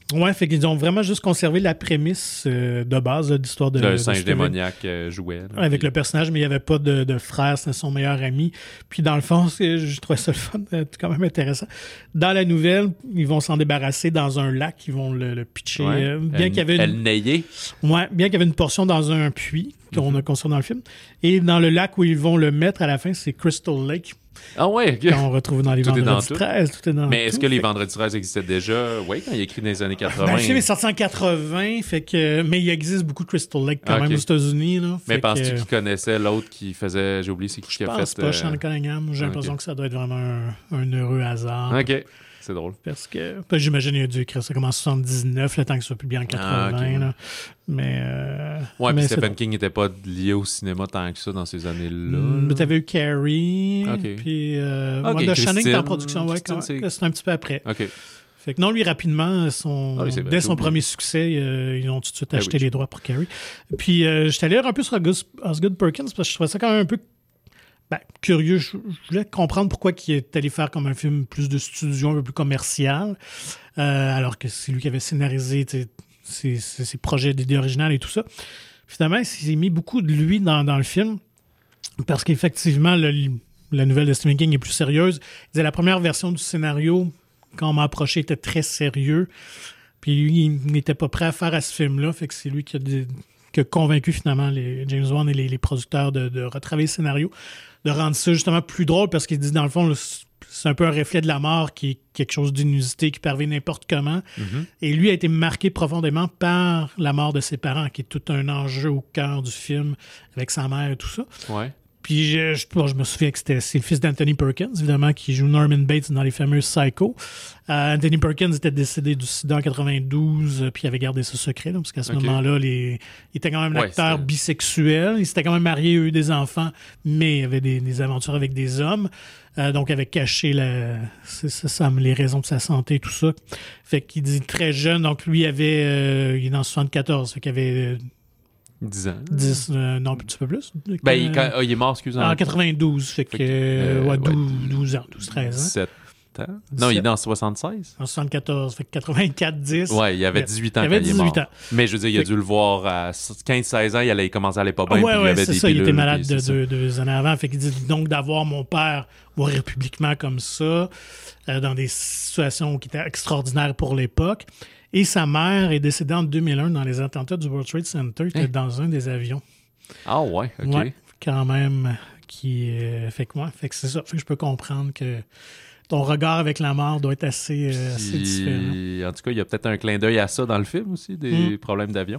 Ouais, fait qu'ils ont vraiment juste conservé la prémisse euh, de base là, d'histoire de... Le singe démoniaque euh, jouait. Là, avec puis... le personnage, mais il n'y avait pas de, de frère, c'était son meilleur ami. Puis dans le fond, je trouvais ça le fun, quand même intéressant. Dans la nouvelle, ils vont s'en débarrasser dans un lac, ils vont le, le pitcher. Ouais. Euh, bien elle, qu'il y avait une... elle naillait. Ouais, bien qu'il y avait une portion dans un puits qu'on mm-hmm. a construit dans le film. Et dans le lac où ils vont le mettre à la fin, c'est Crystal Lake. Ah ouais, okay. Qu'on retrouve dans les tout Vendredis dans treize. Tout est dans Mais est-ce tout, que les fait... Vendredis treize existaient déjà? Oui, quand il est écrit dans les années quatre-vingts. Ben, le film est sorti en quatre-vingts, fait que... mais il existe beaucoup de Crystal Lake quand ah, okay. même aux États-Unis. Là, mais penses-tu que... qu'il connaissait l'autre qui faisait... J'ai oublié c'est qui qui a fait... Je pense pas, euh... Sean Cunningham. J'ai l'impression okay. que ça doit être vraiment un, un heureux hasard. OK. C'est drôle. Parce que ben, j'imagine qu'il a dû écrire ça comme en soixante-dix-neuf, le temps que ça soit publié en quatre-vingts. Ah, okay. là. Mais. Euh, ouais, mais puis Stephen King n'était pas lié au cinéma tant que ça dans ces années-là. Mm, tu avais eu Carrie. Okay. Puis. Euh, okay, The Shining en production. Ouais, quand, c'est... c'est un petit peu après. OK. Fait que non, lui, rapidement, son, ah oui, vrai, dès son premier succès, euh, ils ont tout de suite acheté ah, oui. les droits pour Carrie. Puis, euh, j'étais allé un peu sur Osgood Perkins parce que je trouvais ça quand même un peu. Ben, curieux, je, je voulais comprendre pourquoi il est allé faire comme un film plus de studio, un peu plus commercial, euh, alors que c'est lui qui avait scénarisé ses, ses, ses projets d'idées originales et tout ça. Finalement, il s'est mis beaucoup de lui dans, dans le film, parce qu'effectivement, le, la nouvelle de Stephen King est plus sérieuse. Il disait la première version du scénario, quand on m'a approché, était très sérieux, puis lui, il n'était pas prêt à faire à ce film-là, fait que c'est lui qui a, des, qui a convaincu finalement les James Wan et les, les producteurs de, de retravailler le scénario, de rendre ça justement plus drôle parce qu'il dit dans le fond, c'est un peu un reflet de la mort qui est quelque chose d'inusité, qui peut arriver n'importe comment. Mm-hmm. Et lui a été marqué profondément par la mort de ses parents, qui est tout un enjeu au cœur du film avec sa mère et tout ça. Ouais. Puis je, je, bon, je me souviens que c'était, c'est le fils d'Anthony Perkins, évidemment, qui joue Norman Bates dans les fameux Psycho. Euh, Anthony Perkins était décédé du sida en quatre-vingt-douze, euh, puis il avait gardé ce secret, là, parce qu'à ce okay. moment-là, les, il était quand même un ouais, acteur c'était... bisexuel. Il s'était quand même marié, il a eu des enfants, mais il avait des, des aventures avec des hommes. Euh, donc, il avait caché la, c'est, c'est ça, les raisons de sa santé et tout ça. Fait qu'il dit très jeune, donc lui, il avait, euh, il est dans soixante-quatorze, fait qu'il avait... dix ans. dix, euh, non, un petit peu plus. Ben, il, quand, oh, il est mort, excusez-moi. En quatre-vingt-douze, fait que, euh, ouais, douze, ouais, douze ans, douze, treize ans. dix-sept ans. Non, il est dans soixante-seize. En soixante-quatorze, fait que quatre-vingt-quatre, dix. Ouais, il avait dix-huit ans il avait quand il est mort. Ans. Mais je veux dire, il a fait... dû le voir à quinze seize ans, il allait commencer à aller pas bien, ouais, puis ouais, il avait c'est des ça, pilules, il était malade de deux, deux années avant. Fait qu'il dit donc d'avoir mon père mourir publiquement comme ça, euh, dans des situations qui étaient extraordinaires pour l'époque. Et sa mère est décédée en deux mille un dans les attentats du World Trade Center, qui était hein? dans un des avions. Ah ouais, OK. Ouais, quand même, qui euh, fait que moi, fait que c'est ça. Fait que je peux comprendre que ton regard avec la mort doit être assez, euh, assez différent. En tout cas, il y a peut-être un clin d'œil à ça dans le film aussi, des mm. problèmes d'avion.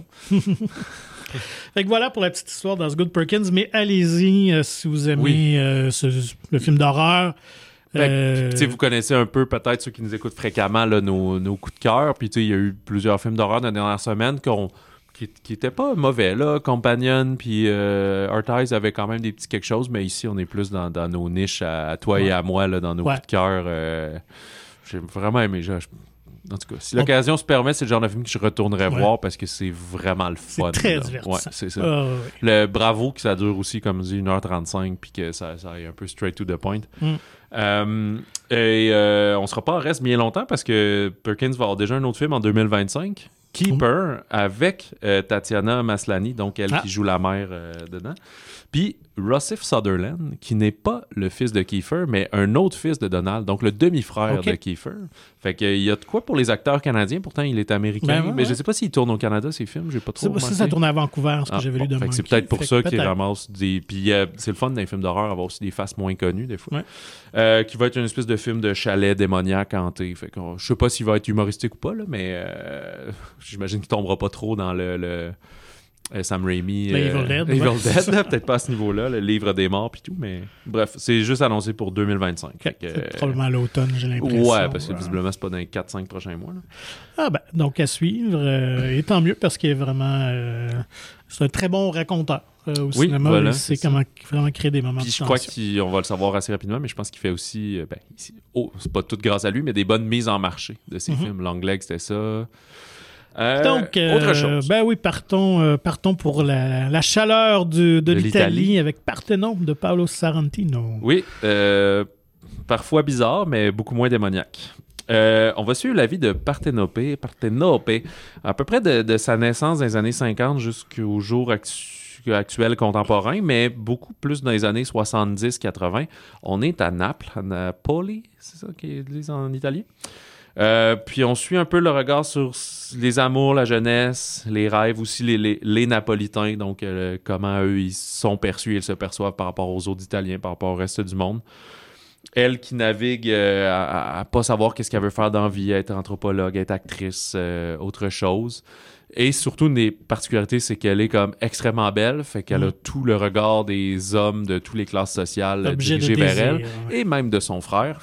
Fait que voilà pour la petite histoire d'Osgood Perkins, mais allez-y euh, si vous aimez oui. euh, ce, le film d'horreur. Euh... Puis, vous connaissez un peu, peut-être, ceux qui nous écoutent fréquemment, là, nos, nos coups de cœur. Puis il y a eu plusieurs films d'horreur dans les dernières semaines qu'on, qui n'étaient pas mauvais. Là. Companion puis euh, Art Eyes avaient quand même des petits quelque chose, mais ici, on est plus dans, dans nos niches, à, à toi ouais. et à moi, là, dans nos ouais. coups de cœur. Euh, j'ai vraiment aimé. Je, je, en tout cas, si l'occasion on... se permet, c'est le genre de film que je retournerais ouais. voir parce que c'est vraiment le fun. C'est très là. divertissant. Ouais, c'est ça. Oh, ouais. Le bravo que ça dure aussi, comme dit, une heure trente-cinq puis que ça, ça est un peu straight to the point. Mm. Euh, et euh, on sera pas en reste bien longtemps parce que Perkins va avoir déjà un autre film en deux mille vingt-cinq, Keeper, mm. avec euh, Tatiana Maslany, donc elle ah. qui joue la mère euh, dedans. Puis Rossif Sutherland, qui n'est pas le fils de Kiefer, mais un autre fils de Donald, donc le demi-frère okay. de Kiefer. Fait qu'il y a de quoi pour les acteurs canadiens, pourtant il est américain, ben ouais, mais ouais. je sais pas s'il tourne au Canada, ces films, j'ai pas trop remarqué. Ça, ça tourne à Vancouver, ce que ah, j'avais bon, lu de fait que c'est peut-être pour fait ça qu'il ramasse des... Puis euh, c'est le fun d'un film d'horreur, avoir aussi des faces moins connues, des fois. Ouais. Euh, qui va être une espèce de film de chalet démoniaque hanté. Fait que je sais pas s'il va être humoristique ou pas, là, mais euh, j'imagine qu'il tombera pas trop dans le... le Euh, Sam Raimi, euh, Evil Dead, Evil ouais. Dead là, peut-être pas à ce niveau-là, le livre des morts puis tout, mais bref, c'est juste annoncé pour deux mille vingt-cinq. Okay. Que, c'est euh, probablement à l'automne, j'ai l'impression. Ouais, parce que visiblement, c'est pas dans les quatre cinq prochains mois. Là. Ah ben, donc à suivre, euh, et tant mieux parce qu'il est vraiment... Euh, c'est un très bon raconteur. Euh, au oui, cinéma, voilà, il sait comment vraiment créer des moments puis de je crois qu'on va le savoir assez rapidement, mais je pense qu'il fait aussi, ben, ici, oh, c'est pas tout grâce à lui, mais des bonnes mises en marché de ses mm-hmm. films. Long Leg, c'était ça... Euh, Donc, euh, autre chose. Ben oui, partons, euh, partons pour la, la chaleur de, de, de l'Italie, l'Italie avec Parthenon de Paolo Sorrentino. Oui, euh, parfois bizarre, mais beaucoup moins démoniaque. Euh, on va suivre la vie de Parthénope, Parthénope à peu près de, de sa naissance dans les années cinquante jusqu'au jour actu- actuel contemporain, mais beaucoup plus dans les années soixante-dix quatre-vingts. On est à Naples, à Napoli, c'est ça qu'ils disent en italien. Euh, puis on suit un peu le regard sur les amours, la jeunesse, les rêves, aussi les, les, les Napolitains, donc euh, comment eux ils sont perçus et ils se perçoivent par rapport aux autres Italiens, par rapport au reste du monde. Elle qui navigue euh, à, à pas savoir qu'est-ce qu'elle veut faire dans la vie, être anthropologue, être actrice, euh, autre chose. Et surtout, une des particularités, c'est qu'elle est comme extrêmement belle, fait qu'elle mmh. a tout le regard des hommes de toutes les classes sociales Objet dirigés de vers désir, elle, ouais. et même de son frère.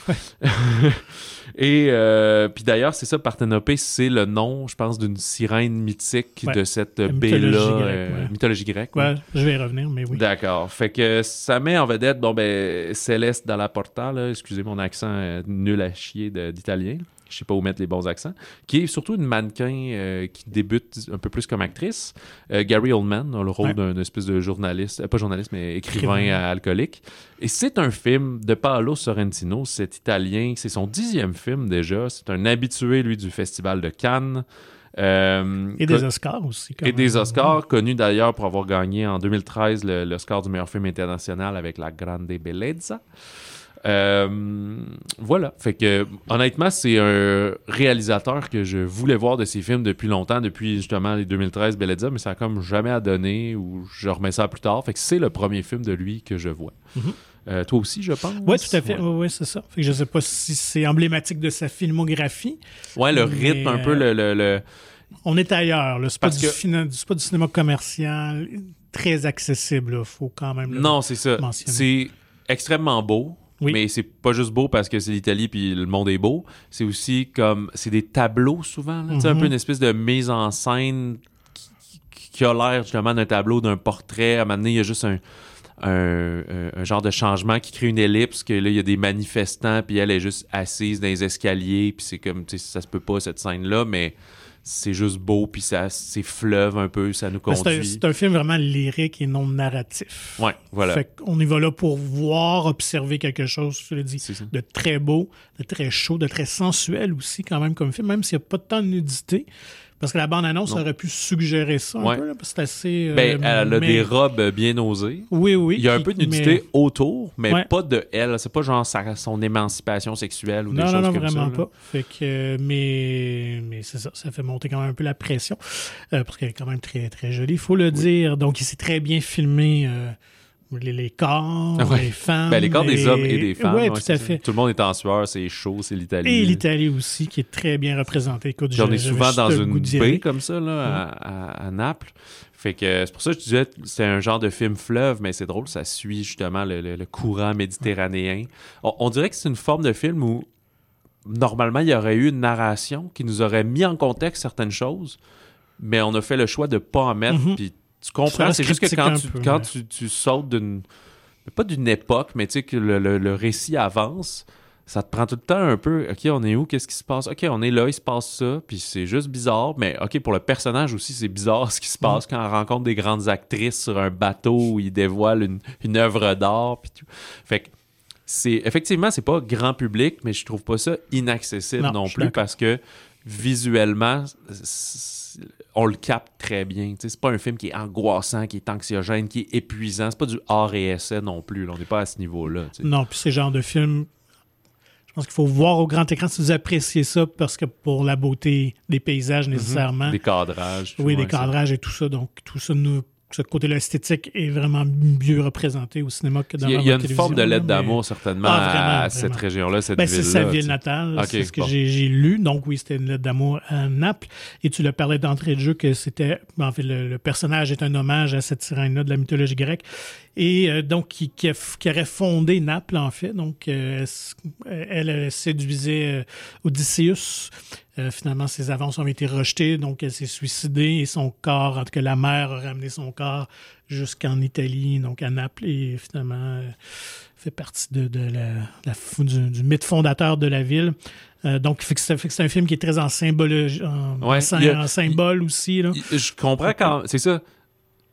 Et euh, puis d'ailleurs, c'est ça, Parthénope, c'est le nom, je pense, d'une sirène mythique ouais. de cette La baie-là, mythologie grecque. Euh, Ouais. mythologie grecque. Ouais, Ouais. je vais y revenir, mais oui. D'accord. Fait que ça met en vedette, bon ben, Céleste Dalla Porta, là, excusez mon accent euh, nul à chier de, d'italien. Je sais pas où mettre les bons accents, qui est surtout une mannequin euh, qui débute un peu plus comme actrice. Euh, Gary Oldman a le rôle ouais. d'un espèce de journaliste, euh, pas journaliste, mais écrivain Écrivain. alcoolique. Et c'est un film de Paolo Sorrentino, cet Italien, c'est son dixième film déjà. C'est un habitué, lui, du Festival de Cannes. Euh, et des Oscars aussi. Quand et même. des Oscars, connu d'ailleurs pour avoir gagné en deux mille treize le, l'Oscar du meilleur film international avec La Grande Bellezza. Euh, voilà, fait que honnêtement c'est un réalisateur que je voulais voir de ses films depuis longtemps, depuis justement les deux mille treize Bellezza, mais ça a comme jamais à donner ou je remets ça plus tard, fait que c'est le premier film de lui que je vois. Mm-hmm. Euh, toi aussi, je pense? Oui, tout à fait. Oui, ouais, c'est ça. Fait que je sais pas si c'est emblématique de sa filmographie. Ouais, le rythme, un peu le... le, le... On est ailleurs, là. C'est pas, Parce du que... fina... c'est pas du cinéma commercial très accessible, il faut quand même le Non, c'est ça. mentionner. C'est extrêmement beau. Oui. Mais c'est pas juste beau parce que c'est l'Italie puis le monde est beau. C'est aussi comme... C'est des tableaux, souvent. Là. Mm-hmm. Tu sais, un peu une espèce de mise en scène qui, qui a l'air, justement, d'un tableau, d'un portrait. À un moment donné, il y a juste un, un, un, un genre de changement qui crée une ellipse, que là, il y a des manifestants, puis elle est juste assise dans les escaliers, puis c'est comme... Tu sais, ça se peut pas, cette scène-là, mais... c'est juste beau, puis ça, c'est fleuve un peu, ça nous conduit. C'est un, c'est un film vraiment lyrique et non narratif. Ouais, voilà. Fait qu'on y va là pour voir, observer quelque chose, je l'ai dit, de très beau, de très chaud, de très sensuel aussi, quand même, comme film, même s'il n'y a pas tant de nudité. Parce que la bande-annonce non. aurait pu suggérer ça un ouais. peu, là, parce que c'est assez... Euh, ben, elle a mais... des robes bien osées. Oui, oui. Il y a un peu de nudité mais... autour, mais ouais. pas de elle. C'est pas genre sa, son émancipation sexuelle ou non, des non, choses non, comme ça. Non, non, vraiment là. pas. Fait que, mais, mais c'est ça, ça fait monter quand même un peu la pression, euh, parce qu'elle est quand même très, très jolie, il faut le oui. dire. Donc, il s'est très bien filmé... Euh, Les, les corps, ouais. les femmes. Ben, les corps les... des hommes et des femmes. Oui, ouais, tout à fait. Ça. Tout le monde est en sueur, c'est chaud, c'est l'Italie. Et l'Italie aussi, qui est très bien représentée. Écoute, on est souvent dans une baie aller. comme ça, là, à, à, à Naples. Fait que c'est pour ça que je disais c'est un genre de film fleuve, mais c'est drôle, ça suit justement le, le, le courant méditerranéen. On, on dirait que c'est une forme de film où, normalement, il y aurait eu une narration qui nous aurait mis en contexte certaines choses, mais on a fait le choix de ne pas en mettre, mm-hmm. puis tu comprends, c'est juste que quand, tu, peu, quand ouais. tu, tu sautes d'une... Pas d'une époque, mais tu sais que le, le, le récit avance, ça te prend tout le temps un peu... OK, on est où? Qu'est-ce qui se passe? OK, on est là, il se passe ça, puis c'est juste bizarre, mais OK, pour le personnage aussi, c'est bizarre ce qui se passe mm. quand on rencontre des grandes actrices sur un bateau où ils dévoilent une, une œuvre d'art, puis tout. Fait que c'est... Effectivement, c'est pas grand public, mais je trouve pas ça inaccessible non, non plus, parce que visuellement... on le capte très bien. T'sais, c'est pas un film qui est angoissant, qui est anxiogène, qui est épuisant. C'est pas du art et essai non plus. Là. On n'est pas à ce niveau-là. T'sais. Non, puis c'est le genre de film... Je pense qu'il faut voir au grand écran si vous appréciez ça, parce que pour la beauté des paysages, nécessairement... Mm-hmm. Des cadrages. Oui, ouais, des cadrages ça. Et tout ça. Donc, tout ça nous... Ce côté-là esthétique est vraiment mieux représenté au cinéma que dans la télévision. Il y a, il y a une forme de lettre mais... d'amour, certainement, ah, vraiment, à vraiment. cette région-là, cette ben, ville-là. C'est sa ville t'sais. natale, okay, c'est ce que bon. j'ai, j'ai lu. Donc oui, c'était une lettre d'amour à Naples. Et tu le parlais d'entrée de jeu que c'était... En fait, le, le personnage est un hommage à cette sirène-là de la mythologie grecque. Et euh, donc, qui, qui, a, qui aurait fondé Naples, en fait. Donc, euh, elle, elle séduisait euh, Odysseus. Euh, finalement, ses avances ont été rejetées, donc elle s'est suicidée et son corps, en tout cas la mère a ramené son corps jusqu'en Italie, donc à Naples, et finalement euh, fait partie de, de la, la, du, du mythe fondateur de la ville. Euh, donc, fait que c'est, fait que c'est un film qui est très en symbole, en, ouais, en, a, en symbole y, aussi. Là. Y, je comprends quand... C'est ça.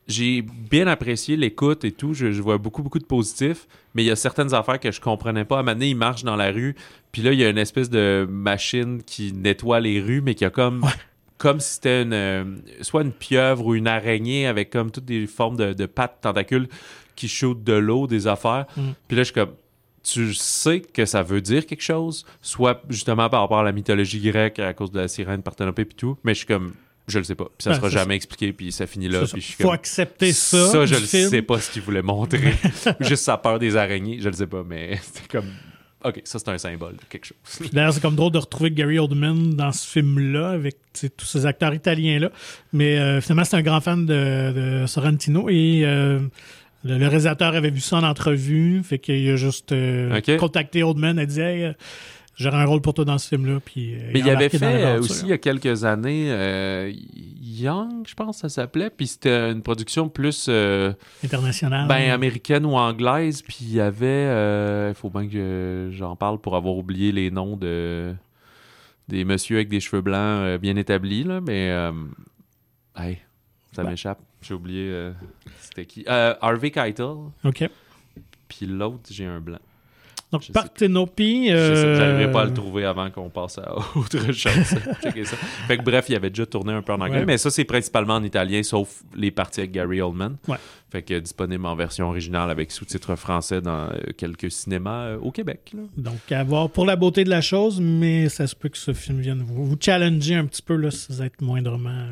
j'ai bien apprécié l'écoute et tout. Je, je vois beaucoup, beaucoup de positifs, mais il y a certaines affaires que je comprenais pas. À un moment donné, il marche dans la rue, puis là, il y a une espèce de machine qui nettoie les rues, mais qui a comme... Ouais. Comme si c'était une, euh, soit une pieuvre ou une araignée avec comme toutes des formes de, de pattes tentacules qui shootent de l'eau, des affaires. Mm. Puis là, je suis comme, tu sais que ça veut dire quelque chose, soit justement par rapport à la mythologie grecque à cause de la sirène Parthénopée puis tout, mais je suis comme, je le sais pas. Puis ça ben, sera jamais ça. expliqué, puis ça finit là. Puis je suis Faut comme, accepter ça. Ça, je le film. sais pas ce qu'il voulait montrer. Juste sa peur des araignées, je le sais pas, mais c'était comme... OK, ça, c'est un symbole de quelque chose. D'ailleurs, c'est comme drôle de retrouver Gary Oldman dans ce film-là, avec tous ces acteurs italiens-là. Mais euh, finalement, c'est un grand fan de, de Sorrentino et euh, le, le réalisateur avait vu ça en entrevue. Fait qu'il a juste euh, okay. contacté Oldman et dit hey, euh, j'aurai un rôle pour toi dans ce film-là. Puis, euh, Mais il, il avait fait aussi, il y a quelques années, euh, Young, je pense que ça s'appelait. Puis c'était une production plus... Euh, internationale. Ben, américaine ou anglaise. Puis il y avait... Il euh, faut bien que j'en parle pour avoir oublié les noms de des messieurs avec des cheveux blancs euh, bien établis. Là, mais... Euh, hey, ça ben. m'échappe. J'ai oublié... Euh, c'était qui? Euh, Harvey Keitel. OK. Puis l'autre, j'ai un blanc. Donc, Parthénopée... Euh... J'arriverai pas à le trouver avant qu'on passe à autre chose. Checker ça. Fait que bref, il avait déjà tourné un peu en anglais, ouais. mais ça, c'est principalement en italien, sauf les parties avec Gary Oldman. Ouais. Fait que disponible en version originale avec sous-titres français dans euh, quelques cinémas euh, au Québec. Là. Donc, à voir pour la beauté de la chose, mais ça se peut que ce film vienne vous, vous challenger un petit peu, là, si vous êtes moindrement...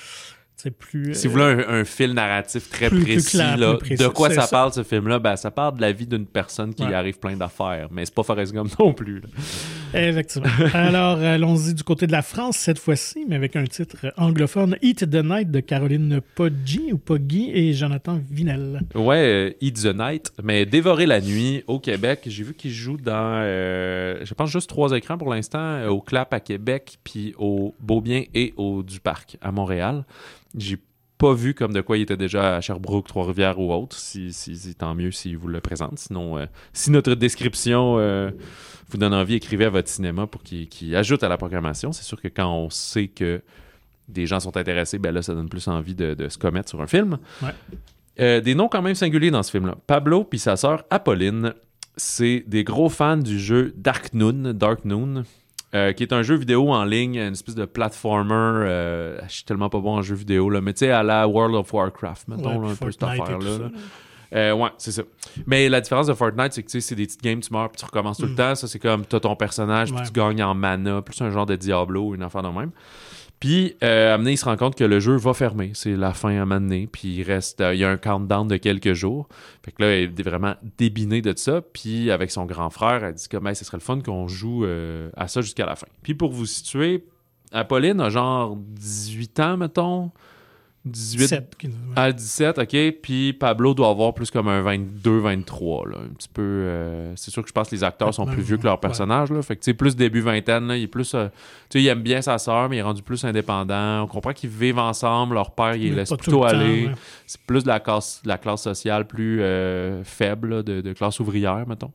C'est plus, si vous voulez un, un fil narratif très plus, précis, plus clair, là, plus précis, de quoi ça, ça parle ce film-là? Ben, ça parle de la vie d'une personne qui ouais. arrive plein d'affaires, mais c'est pas Forrest Gump non plus. Là. Effectivement. Alors, allons-y du côté de la France cette fois-ci, mais avec un titre anglophone, Eat the Night de Caroline Poggi ou Poggi et Jonathan Vinel. Ouais, euh, Eat the Night, mais Dévorer la nuit au Québec. J'ai vu qu'il joue dans, euh, je pense, juste trois écrans pour l'instant, euh, au Clap à Québec, puis au Beaubien et au Du Parc à Montréal. J'ai pas vu comme de quoi il était déjà à Sherbrooke, Trois-Rivières ou autre. Si, si, si, tant mieux s'il vous le présente. Sinon, euh, si notre description euh, vous donne envie, écrivez à votre cinéma pour qu'il, qu'il ajoute à la programmation. C'est sûr que quand on sait que des gens sont intéressés, ben là, ça donne plus envie de, de se commettre sur un film. Ouais. Euh, des noms quand même singuliers dans ce film-là. Pablo puis sa sœur Apolline, c'est des gros fans du jeu Dark Noon, Dark Noon. Euh, qui est un jeu vidéo en ligne, une espèce de platformer. Euh, je suis tellement pas bon en jeu vidéo, là, mais tu sais, à la World of Warcraft, mettons, ouais, là, un peu cette affaire-là. Ça, euh, ouais, c'est ça. Mais la différence de Fortnite, c'est que tu sais, c'est des petites games, tu meurs puis tu recommences tout mm. le temps. Ça, c'est comme t'as ton personnage, puis ouais. tu gagnes en mana, plus un genre de Diablo ou une affaire de même. Puis, euh, à un moment donné, il se rend compte que le jeu va fermer. C'est la fin à un moment donné. Puis, il reste... Euh, il y a un countdown de quelques jours. Fait que là, elle est vraiment débinée de ça. Puis, avec son grand frère, elle dit que hey, ce serait le fun qu'on joue euh, à ça jusqu'à la fin. Puis, pour vous situer, Apolline a genre dix-huit ans, mettons. dix-huit dix-sept. À dix-sept, OK. Puis Pablo doit avoir plus comme un vingt-deux vingt-trois, là. Un petit peu... Euh, c'est sûr que je pense que les acteurs sont plus vieux que leurs personnages, là. Fait que, tu sais, plus début vingtaine, là, il est plus... Euh, tu sais, il aime bien sa sœur, mais il est rendu plus indépendant. On comprend qu'ils vivent ensemble. Leur père, il les laisse plutôt aller. Temps, ouais. C'est plus de la classe, de la classe sociale plus euh, faible, là, de, de classe ouvrière, mettons.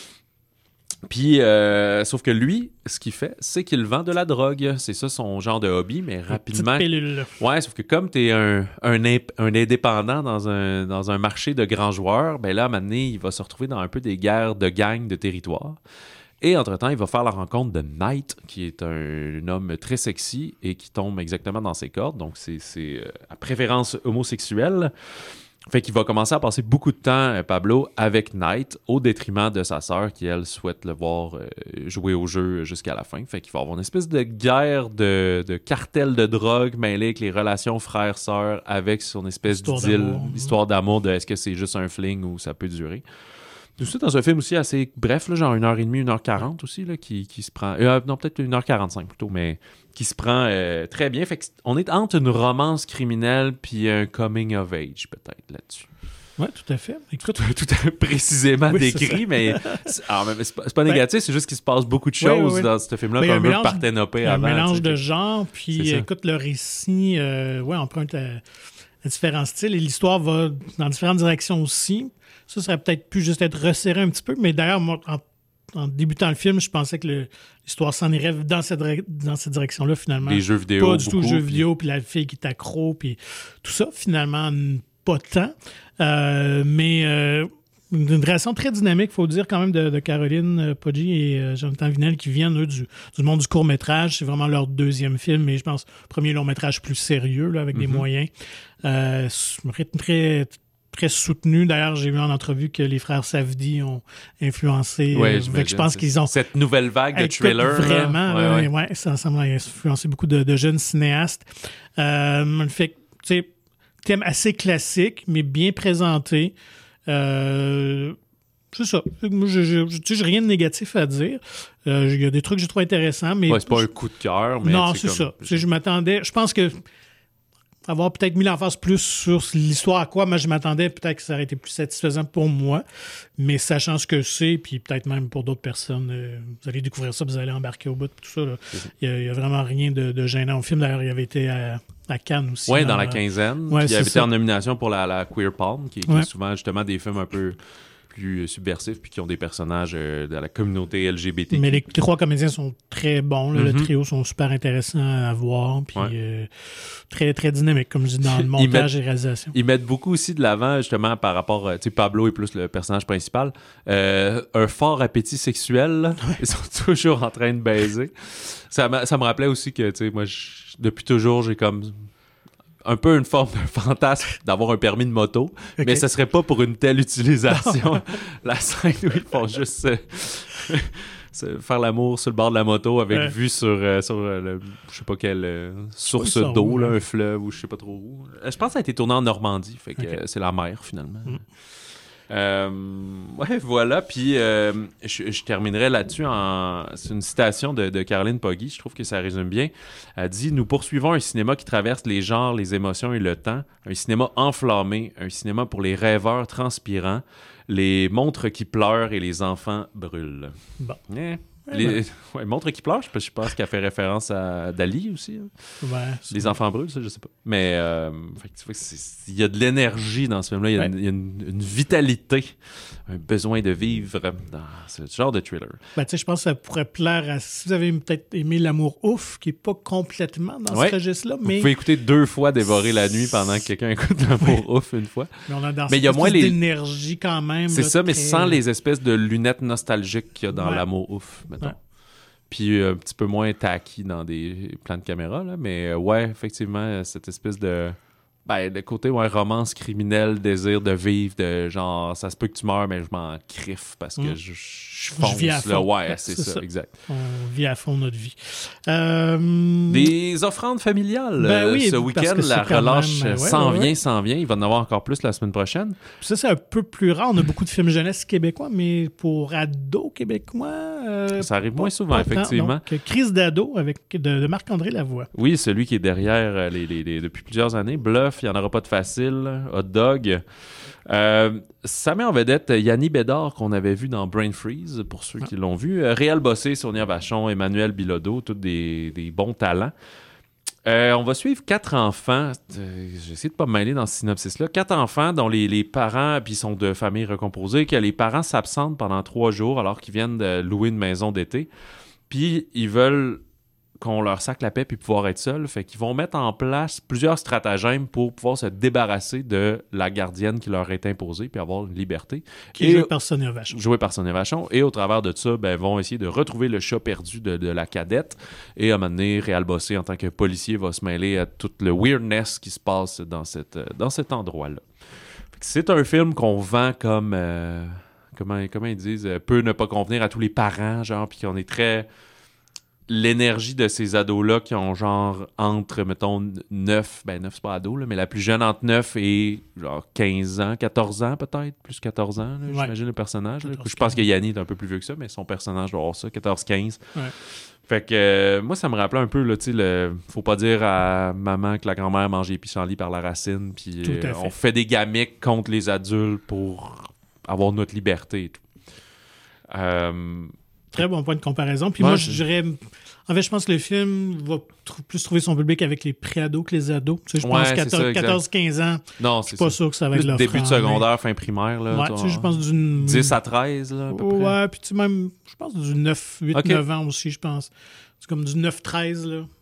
Puis, euh, sauf que lui, ce qu'il fait, c'est qu'il vend de la drogue. C'est ça son genre de hobby, mais rapidement... Une petite pilule. Ouais, sauf que comme t'es un, un, imp- un indépendant dans un, dans un marché de grands joueurs, ben là, à un moment donné, il va se retrouver dans un peu des guerres de gangs de territoire. Et entre-temps, il va faire la rencontre de Knight, qui est un, un homme très sexy et qui tombe exactement dans ses cordes. Donc, c'est, c'est euh, à préférence homosexuelle. Fait qu'il va commencer à passer beaucoup de temps, Pablo, avec Knight, au détriment de sa sœur, qui, elle, souhaite le voir euh, jouer au jeu jusqu'à la fin. Fait qu'il va avoir une espèce de guerre de, de cartel de drogue mêlée avec les relations frères-sœurs, avec son espèce histoire d'idylle, d'amour. Histoire d'amour de est-ce que c'est juste un fling ou ça peut durer. Tout ça dans un film aussi assez bref, là, genre une heure et demie, une heure quarante aussi, là, qui, qui se prend... Euh, non, peut-être une heure quarante-cinq plutôt, mais qui se prend euh, très bien. Fait qu'on est entre une romance criminelle puis un coming of age, peut-être, là-dessus. Oui, tout à fait. Écoute, tout, tout à précisément oui, décrit, mais, c'est, alors, mais c'est pas, c'est pas négatif, ben, c'est juste qu'il se passe beaucoup de choses oui, oui, oui. dans ce film-là, ben, comme un Parthénopée avant. Un mélange de genres, puis écoute, le récit, euh, ouais, emprunte à, à différents styles, et l'histoire va dans différentes directions aussi. Ça serait peut-être plus juste être resserré un petit peu, mais d'ailleurs, moi, en, en débutant le film, je pensais que le, l'histoire s'en irait dans cette, dans cette direction-là, finalement. Les jeux vidéo, pas du beaucoup, tout le jeu puis... vidéo, puis la fille qui est accro, puis tout ça, finalement, pas tant. Euh, mais euh, une création très dynamique, il faut le dire quand même, de, de Caroline euh, Poggi et euh, Jonathan Vinel qui viennent, eux, du, du monde du court-métrage. C'est vraiment leur deuxième film, mais je pense premier long-métrage plus sérieux, là, avec mm-hmm. des moyens. Euh, très, très soutenu. D'ailleurs, j'ai vu en entrevue que les frères Safdie ont influencé. Ouais, euh, fait que je pense qu'ils ont... Cette nouvelle vague de thriller. Vraiment, là. Ouais, ouais, ouais. ouais, ça semble influencer beaucoup de, de jeunes cinéastes. Euh, fait que, tu sais, thème assez classique, mais bien présenté. Euh, c'est ça. Moi, je n'ai rien de négatif à dire. Il euh, y a des trucs que je trouve intéressants, mais... Ouais, c'est pas je... un coup de cœur, mais... Non, c'est, c'est comme... ça. Je m'attendais... Je pense que avoir peut-être mis l'emphase plus sur l'histoire à quoi moi je m'attendais, peut-être que ça aurait été plus satisfaisant pour moi, mais sachant ce que c'est, puis peut-être même pour d'autres personnes, euh, vous allez découvrir ça, vous allez embarquer au bout de tout ça. Il n'y a, a vraiment rien de, de gênant au film. D'ailleurs, il avait été à, à Cannes aussi. Oui, dans, dans la quinzaine. Ouais, il avait ça. été en nomination pour la, la Queer Palm, qui, qui ouais. est souvent justement des films un peu plus subversifs puis qui ont des personnages euh, de la communauté L G B T Q. Mais les trois comédiens sont très bons. Là, mm-hmm. Le trio sont super intéressants à voir. Puis ouais. euh, très, très dynamiques, comme je dis, dans le montage mettent, et réalisation. Ils mettent beaucoup aussi de l'avant, justement, par rapport... Tu sais, Pablo est plus le personnage principal. Euh, un fort appétit sexuel. Là. Ouais. Ils sont toujours en train de baiser. Ça, ça me rappelait aussi que, tu sais, moi, je, depuis toujours, j'ai comme... un peu une forme de fantasme d'avoir un permis de moto, okay. mais ce serait pas pour une telle utilisation. La scène où ils font juste euh, faire l'amour sur le bord de la moto avec ouais. vue sur, euh, sur euh, le, je sais pas quelle euh, source oui, d'eau, là, un fleuve ou je sais pas trop où. Je pense que ça a été tourné en Normandie, fait que okay. euh, c'est la mer finalement. Mm. Euh, ouais, voilà. Puis euh, je, je terminerai là-dessus en. C'est une citation de, de Caroline Poggi. Je trouve que ça résume bien. Elle dit: nous poursuivons un cinéma qui traverse les genres, les émotions et le temps. Un cinéma enflammé, un cinéma pour les rêveurs transpirants, les montres qui pleurent et les enfants brûlent. Bon. Yeah. Les ouais, montres qui pleurent, je, je pense qu'elle fait référence à Dali aussi. Hein. Ouais, les enfants brûlent, ça, je sais pas. Mais euh, il y a de l'énergie dans ce film-là, il y a, ouais. une, il y a une, une vitalité, un besoin de vivre dans ce genre de thriller. Ben, tu sais, je pense que ça pourrait plaire à... Si vous avez peut-être aimé L'amour ouf, qui n'est pas complètement dans ouais. ce registre-là, mais... Vous pouvez écouter deux fois Dévorer la nuit pendant que quelqu'un écoute L'amour ouais. ouf une fois. Mais on a dans mais il y a moins les... d'énergie quand même. C'est là, ça, très... mais sans les espèces de lunettes nostalgiques qu'il y a dans ouais. L'amour ouf, mettons. Ouais. Puis un petit peu moins tacky dans des plans de caméra, là. Mais euh, ouais, effectivement, cette espèce de... Ben, le côté, ouais, romance criminelle, désir de vivre, de genre, ça se peut que tu meurs, mais je m'en criffe parce que mm. je, je fonce, je vis à fond. là. Ouais, c'est, c'est ça, ça, exact. On vit à fond notre vie. Euh... Des offrandes familiales. Ben oui, ce week-end, la relâche même... ouais, s'en ouais, vient, ouais. s'en vient. Il va en avoir encore plus la semaine prochaine. Puis ça, c'est un peu plus rare. On a beaucoup de films jeunesse québécois, mais pour ados québécois... Euh, ça arrive moins souvent, effectivement. Donc, Crise d'ado avec, de, de Marc-André Lavoie. Oui, celui qui est derrière les, les, les, depuis plusieurs années. Bluff, il n'y en aura pas de facile. Hot Dog. Euh, ça met en vedette Yanni Bédard, qu'on avait vu dans Brain Freeze, pour ceux ah. qui l'ont vu. Euh, Réal Bossé, Sonia Vachon, Emmanuel Bilodeau, tous des, des bons talents. Euh, on va suivre quatre enfants. Euh, j'essaie de pas me mêler dans ce synopsis-là. Quatre enfants dont les, les parents, puis ils sont de familles recomposées, que les parents s'absentent pendant trois jours alors qu'ils viennent de louer une maison d'été. Puis ils veulent qu'on leur sac la paix puis pouvoir être seuls. Fait qu'ils vont mettre en place plusieurs stratagèmes pour pouvoir se débarrasser de la gardienne qui leur est imposée puis avoir une liberté. Qui est jouée par Sonia Vachon. Jouée par Sonia Vachon. Et au travers de ça, ben, vont essayer de retrouver le chat perdu de, de la cadette. Et à un moment donné, Réal Bossé, en tant que policier, va se mêler à tout le weirdness qui se passe dans, cette, dans cet endroit-là. Fait que c'est un film qu'on vend comme... Euh, comment, comment ils disent? Euh, peut ne pas convenir à tous les parents, genre, puis qu'on est très... L'énergie de ces ados-là qui ont genre entre, mettons, neuf, ben neuf c'est pas ado, là, mais la plus jeune entre neuf et genre quinze ans, quatorze ans peut-être, plus quatorze ans, là, ouais. J'imagine le personnage. Là. Je pense que Yanni est un peu plus vieux que ça, mais son personnage doit avoir ça, quatorze quinze. Ouais. Fait que euh, moi, ça me rappelait un peu, là, tu sais, le... faut pas dire à maman que la grand-mère mange les pissenlits par la racine, puis euh, fait. on fait des gamiques contre les adultes pour avoir notre liberté et tout. Euh... Très bon point de comparaison. Puis moi, moi je dirais... En fait, je pense que le film va tr- plus trouver son public avec les pré-ados que les ados. Tu sais, je ouais, pense quatorze quinze ans, non, je suis pas ça. sûr que ça va plus être l'offrande. Début de secondaire, mais... fin primaire. Là, ouais, tu sais, je pense d'une... dix à treize, là, à peu ouais, près. Puis tu sais, même, je pense du neuf, huit, okay. neuf ans aussi, je pense. C'est comme du neuf treize, là.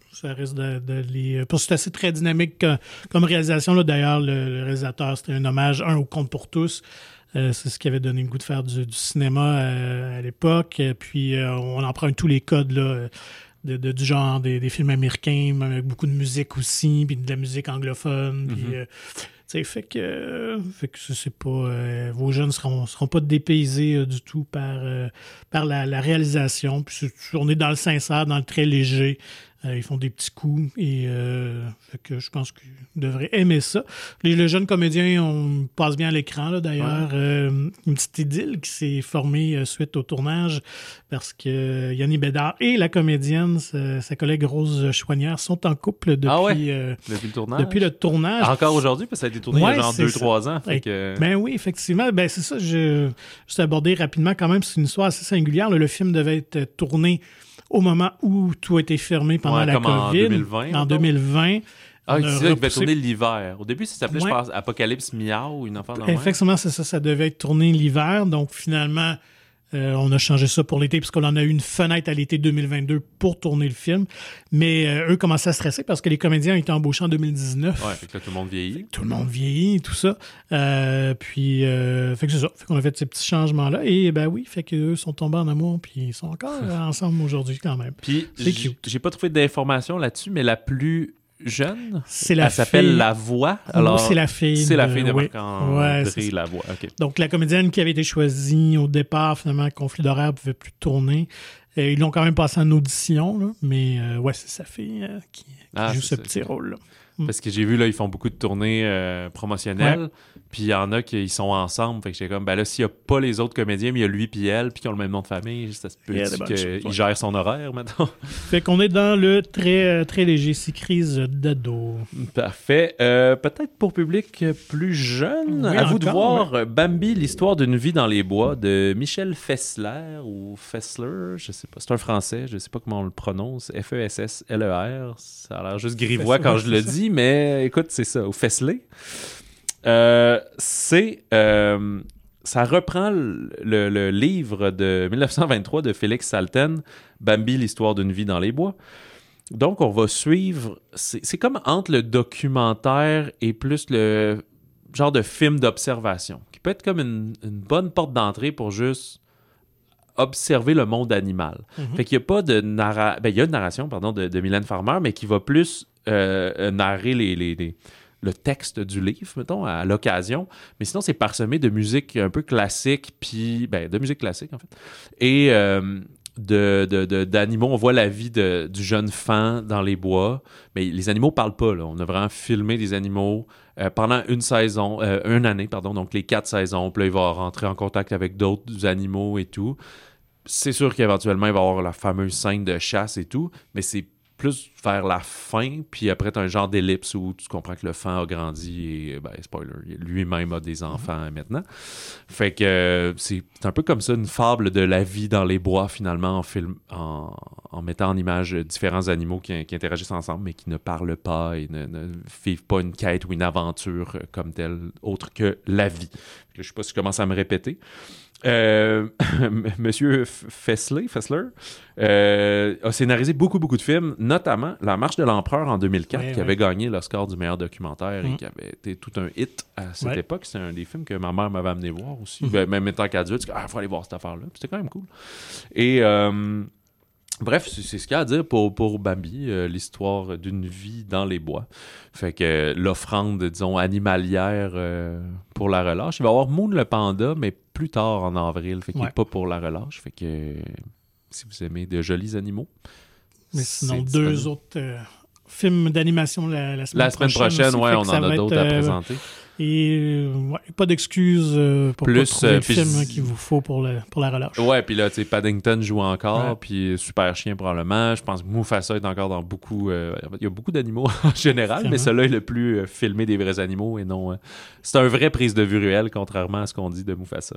Ça risque de, de les... Parce que c'est assez très dynamique comme, comme réalisation. Là. D'ailleurs, le, le réalisateur, c'était un hommage, un, au Conte pour tous. Euh, c'est ce qui avait donné le goût de faire du, du cinéma euh, à l'époque. Puis, euh, on emprunte tous les codes là, de, de, du genre des, des films américains, avec beaucoup de musique aussi, puis de la musique anglophone. Mm-hmm. Puis, euh, tu sais, fait que, euh, fait que c'est pas... Euh, vos jeunes seront, seront pas dépaysés euh, du tout par, euh, par la, la réalisation. Puis, on est dans le sincère, dans le très léger. Euh, ils font des petits coups et euh, fait que je pense qu'ils devraient aimer ça. Les, les jeunes comédiens, on passe bien à l'écran, là, d'ailleurs. Ouais. Euh, une petite idylle qui s'est formée euh, suite au tournage parce que euh, Yannick Bédard et la comédienne, sa, sa collègue Rose Chouanière, sont en couple depuis, ah ouais? euh, depuis le tournage. Depuis le tournage. Encore aujourd'hui, parce que ça a été tourné ouais, il y a genre deux trois ans. Fait que... Ben oui, effectivement. Ben c'est ça, je juste aborder rapidement quand même. C'est une histoire assez singulière. Là, le film devait être tourné au moment où tout a été fermé pendant ouais, la comme COVID. En deux mille vingt. En deux mille vingt. Ah, c'est ça, il devait tourner l'hiver. Au début, ça s'appelait, ouais. je pense, Apocalypse Miaou ou une affaire de même. Effectivement, c'est ça. Ça devait être tourné l'hiver. Donc, finalement, euh, on a changé ça pour l'été parce qu'on en a eu une fenêtre à l'été deux mille vingt-deux pour tourner le film. Mais euh, eux commençaient à stresser parce que les comédiens ont été embauchés en deux mille dix-neuf. Ouais, fait que là, tout le monde vieillit. Tout le monde vieillit et tout ça. Euh, puis, euh, fait que c'est ça. Fait qu'on a fait ces petits changements-là. Et ben oui, fait qu'eux sont tombés en amour puis ils sont encore ensemble aujourd'hui quand même. Puis, c'est cute. J'ai pas trouvé d'informations là-dessus, mais la plus jeune. C'est la Elle s'appelle fille... Lavoie. Alors, c'est la fille. C'est la fille de oui. Marc-André ouais, Lavoie. Okay. Donc, la comédienne qui avait été choisie au départ, finalement, conflit d'horaire, ne pouvait plus tourner. Euh, ils l'ont quand même passé en audition, là, mais euh, ouais, c'est sa fille euh, qui, qui ah, joue ce ça, petit rôle-là. Parce que j'ai vu, là, ils font beaucoup de tournées euh, promotionnelles, ouais. Puis il y en a qui ils sont ensemble. Fait que j'étais comme, ben là, s'il n'y a pas les autres comédiens, mais il y a lui puis elle, puis qui ont le même nom de famille, ça se peut qu'il ouais. gère son horaire, maintenant. Fait qu'on est dans le très, très léger, c'est crise d'ado. Parfait. Euh, peut-être pour public plus jeune, oui, à vous encore, de voir ouais. Bambi, l'histoire d'une vie dans les bois, de Michel Fessler, ou Fessler, je sais pas, c'est un français, je sais pas comment on le prononce, F E S S L E R, ça a l'air juste grivois Fessler, quand je le dis, mais écoute, c'est ça, ou Fessler. Euh, c'est... Euh, ça reprend le, le, le livre de dix-neuf cent vingt-trois de Félix Salten, Bambi, l'histoire d'une vie dans les bois. Donc, on va suivre... C'est, c'est comme entre le documentaire et plus le genre de film d'observation, qui peut être comme une, une bonne porte d'entrée pour juste observer le monde animal. Mm-hmm. Fait qu'il n'y a pas de narration... Ben, il y a une narration, pardon, de, de Mylène Farmer, mais qui va plus euh, narrer les... les, les le texte du livre, mettons, à l'occasion. Mais sinon, c'est parsemé de musique un peu classique, puis... Ben, de musique classique, en fait. Et euh, de, de, de, d'animaux. On voit la vie de, du jeune fan dans les bois. Mais les animaux parlent pas, là. On a vraiment filmé des animaux euh, pendant une saison, euh, une année, pardon, donc les quatre saisons. Puis là, il va rentrer en contact avec d'autres animaux et tout. C'est sûr qu'éventuellement, il va y avoir la fameuse scène de chasse et tout, mais c'est plus vers la fin, puis après, tu as un genre d'ellipse où tu comprends que le fan a grandi et, ben, spoiler, lui-même a des enfants mm-hmm. maintenant. Fait que euh, c'est, c'est un peu comme ça, une fable de la vie dans les bois, finalement, en, film, en, en mettant en image différents animaux qui, qui interagissent ensemble, mais qui ne parlent pas et ne, ne vivent pas une quête ou une aventure comme telle, autre que la vie. Je sais pas si je commence à me répéter. Euh, Monsieur Fessler, Fessler euh, a scénarisé beaucoup, beaucoup de films, notamment La Marche de l'Empereur en deux mille quatre, ouais, qui ouais. avait gagné l'Oscar du meilleur documentaire mmh. et qui avait été tout un hit à cette ouais. époque. C'est un des films que ma mère m'avait amené voir aussi. Mmh. Ben, même étant qu'adulte, il ah, faut aller voir cette affaire-là. Puis c'était quand même cool. Et... Euh, Bref, c'est, c'est ce qu'il y a à dire pour, pour Bambi, euh, l'histoire d'une vie dans les bois. Fait que euh, l'offrande, disons, animalière euh, pour la relâche. Il va y avoir Moon le panda, mais plus tard en avril. Fait qu'il n'est ouais. pas pour la relâche. Fait que euh, si vous aimez de jolis animaux. Mais sinon, deux disponible. autres euh, films d'animation la, la semaine prochaine. La semaine prochaine, oui, on en a d'autres être, à présenter. Et ouais, pas d'excuses euh, pour plus, pas trouver euh, le film hein, qu'il vous faut pour, le, pour la relâche. Ouais, puis là, tu sais, Paddington joue encore, puis Super Chien probablement. Je pense que Mufasa est encore dans beaucoup... Euh, il y a beaucoup d'animaux en général, Finalement. mais celui-là est le plus euh, filmé des vrais animaux et non... Euh, c'est un vrai prise de vue réelle, contrairement à ce qu'on dit de Mufasa.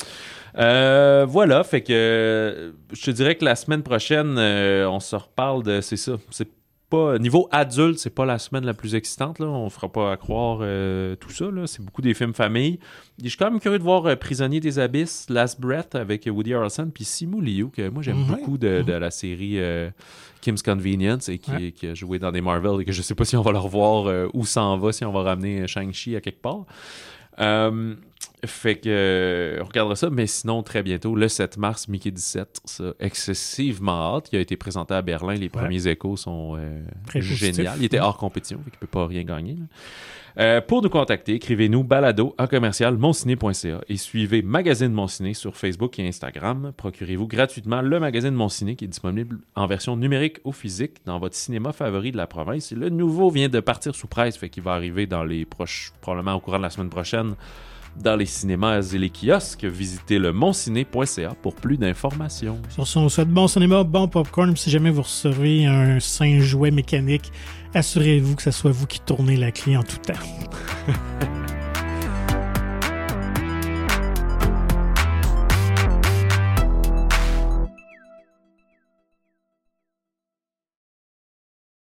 Euh, voilà, fait que euh, je te dirais que la semaine prochaine, euh, on se reparle de... C'est ça, c'est pas... Niveau adulte, c'est pas la semaine la plus excitante, là. On fera pas à croire euh, tout ça, là. C'est beaucoup des films famille. Je suis quand même curieux de voir euh, Prisonnier des Abysses, Last Breath avec Woody Harrelson, puis Simu Liu, que moi, j'aime mm-hmm. beaucoup de, de la série euh, Kim's Convenience, et qui, ouais. qui a joué dans des Marvel, et que je sais pas si on va le revoir euh, où ça en va, si on va ramener Shang-Chi à quelque part. Euh... Fait que euh, on regardera ça, mais sinon très bientôt, le sept mars, Mickey dix-sept, ça, excessivement hâte. Il a été présenté à Berlin, les ouais. premiers échos sont euh, géniaux. Il était hors compétition, fait qu'il peut pas rien gagner. Euh, pour nous contacter, écrivez-nous balado en commercial monciné point c a et suivez Magazine Monciné sur Facebook et Instagram. Procurez-vous gratuitement le Magazine Monciné qui est disponible en version numérique ou physique dans votre cinéma favori de la province. Et le nouveau vient de partir sous presse, fait qu'il va arriver dans les proches, probablement au courant de la semaine prochaine, dans les cinémas et les kiosques. Visitez le monciné point c a pour plus d'informations. Sur ce, on vous souhaite bon cinéma, bon popcorn. Si jamais vous recevez un singe jouet mécanique, assurez-vous que ce soit vous qui tournez la clé en tout temps.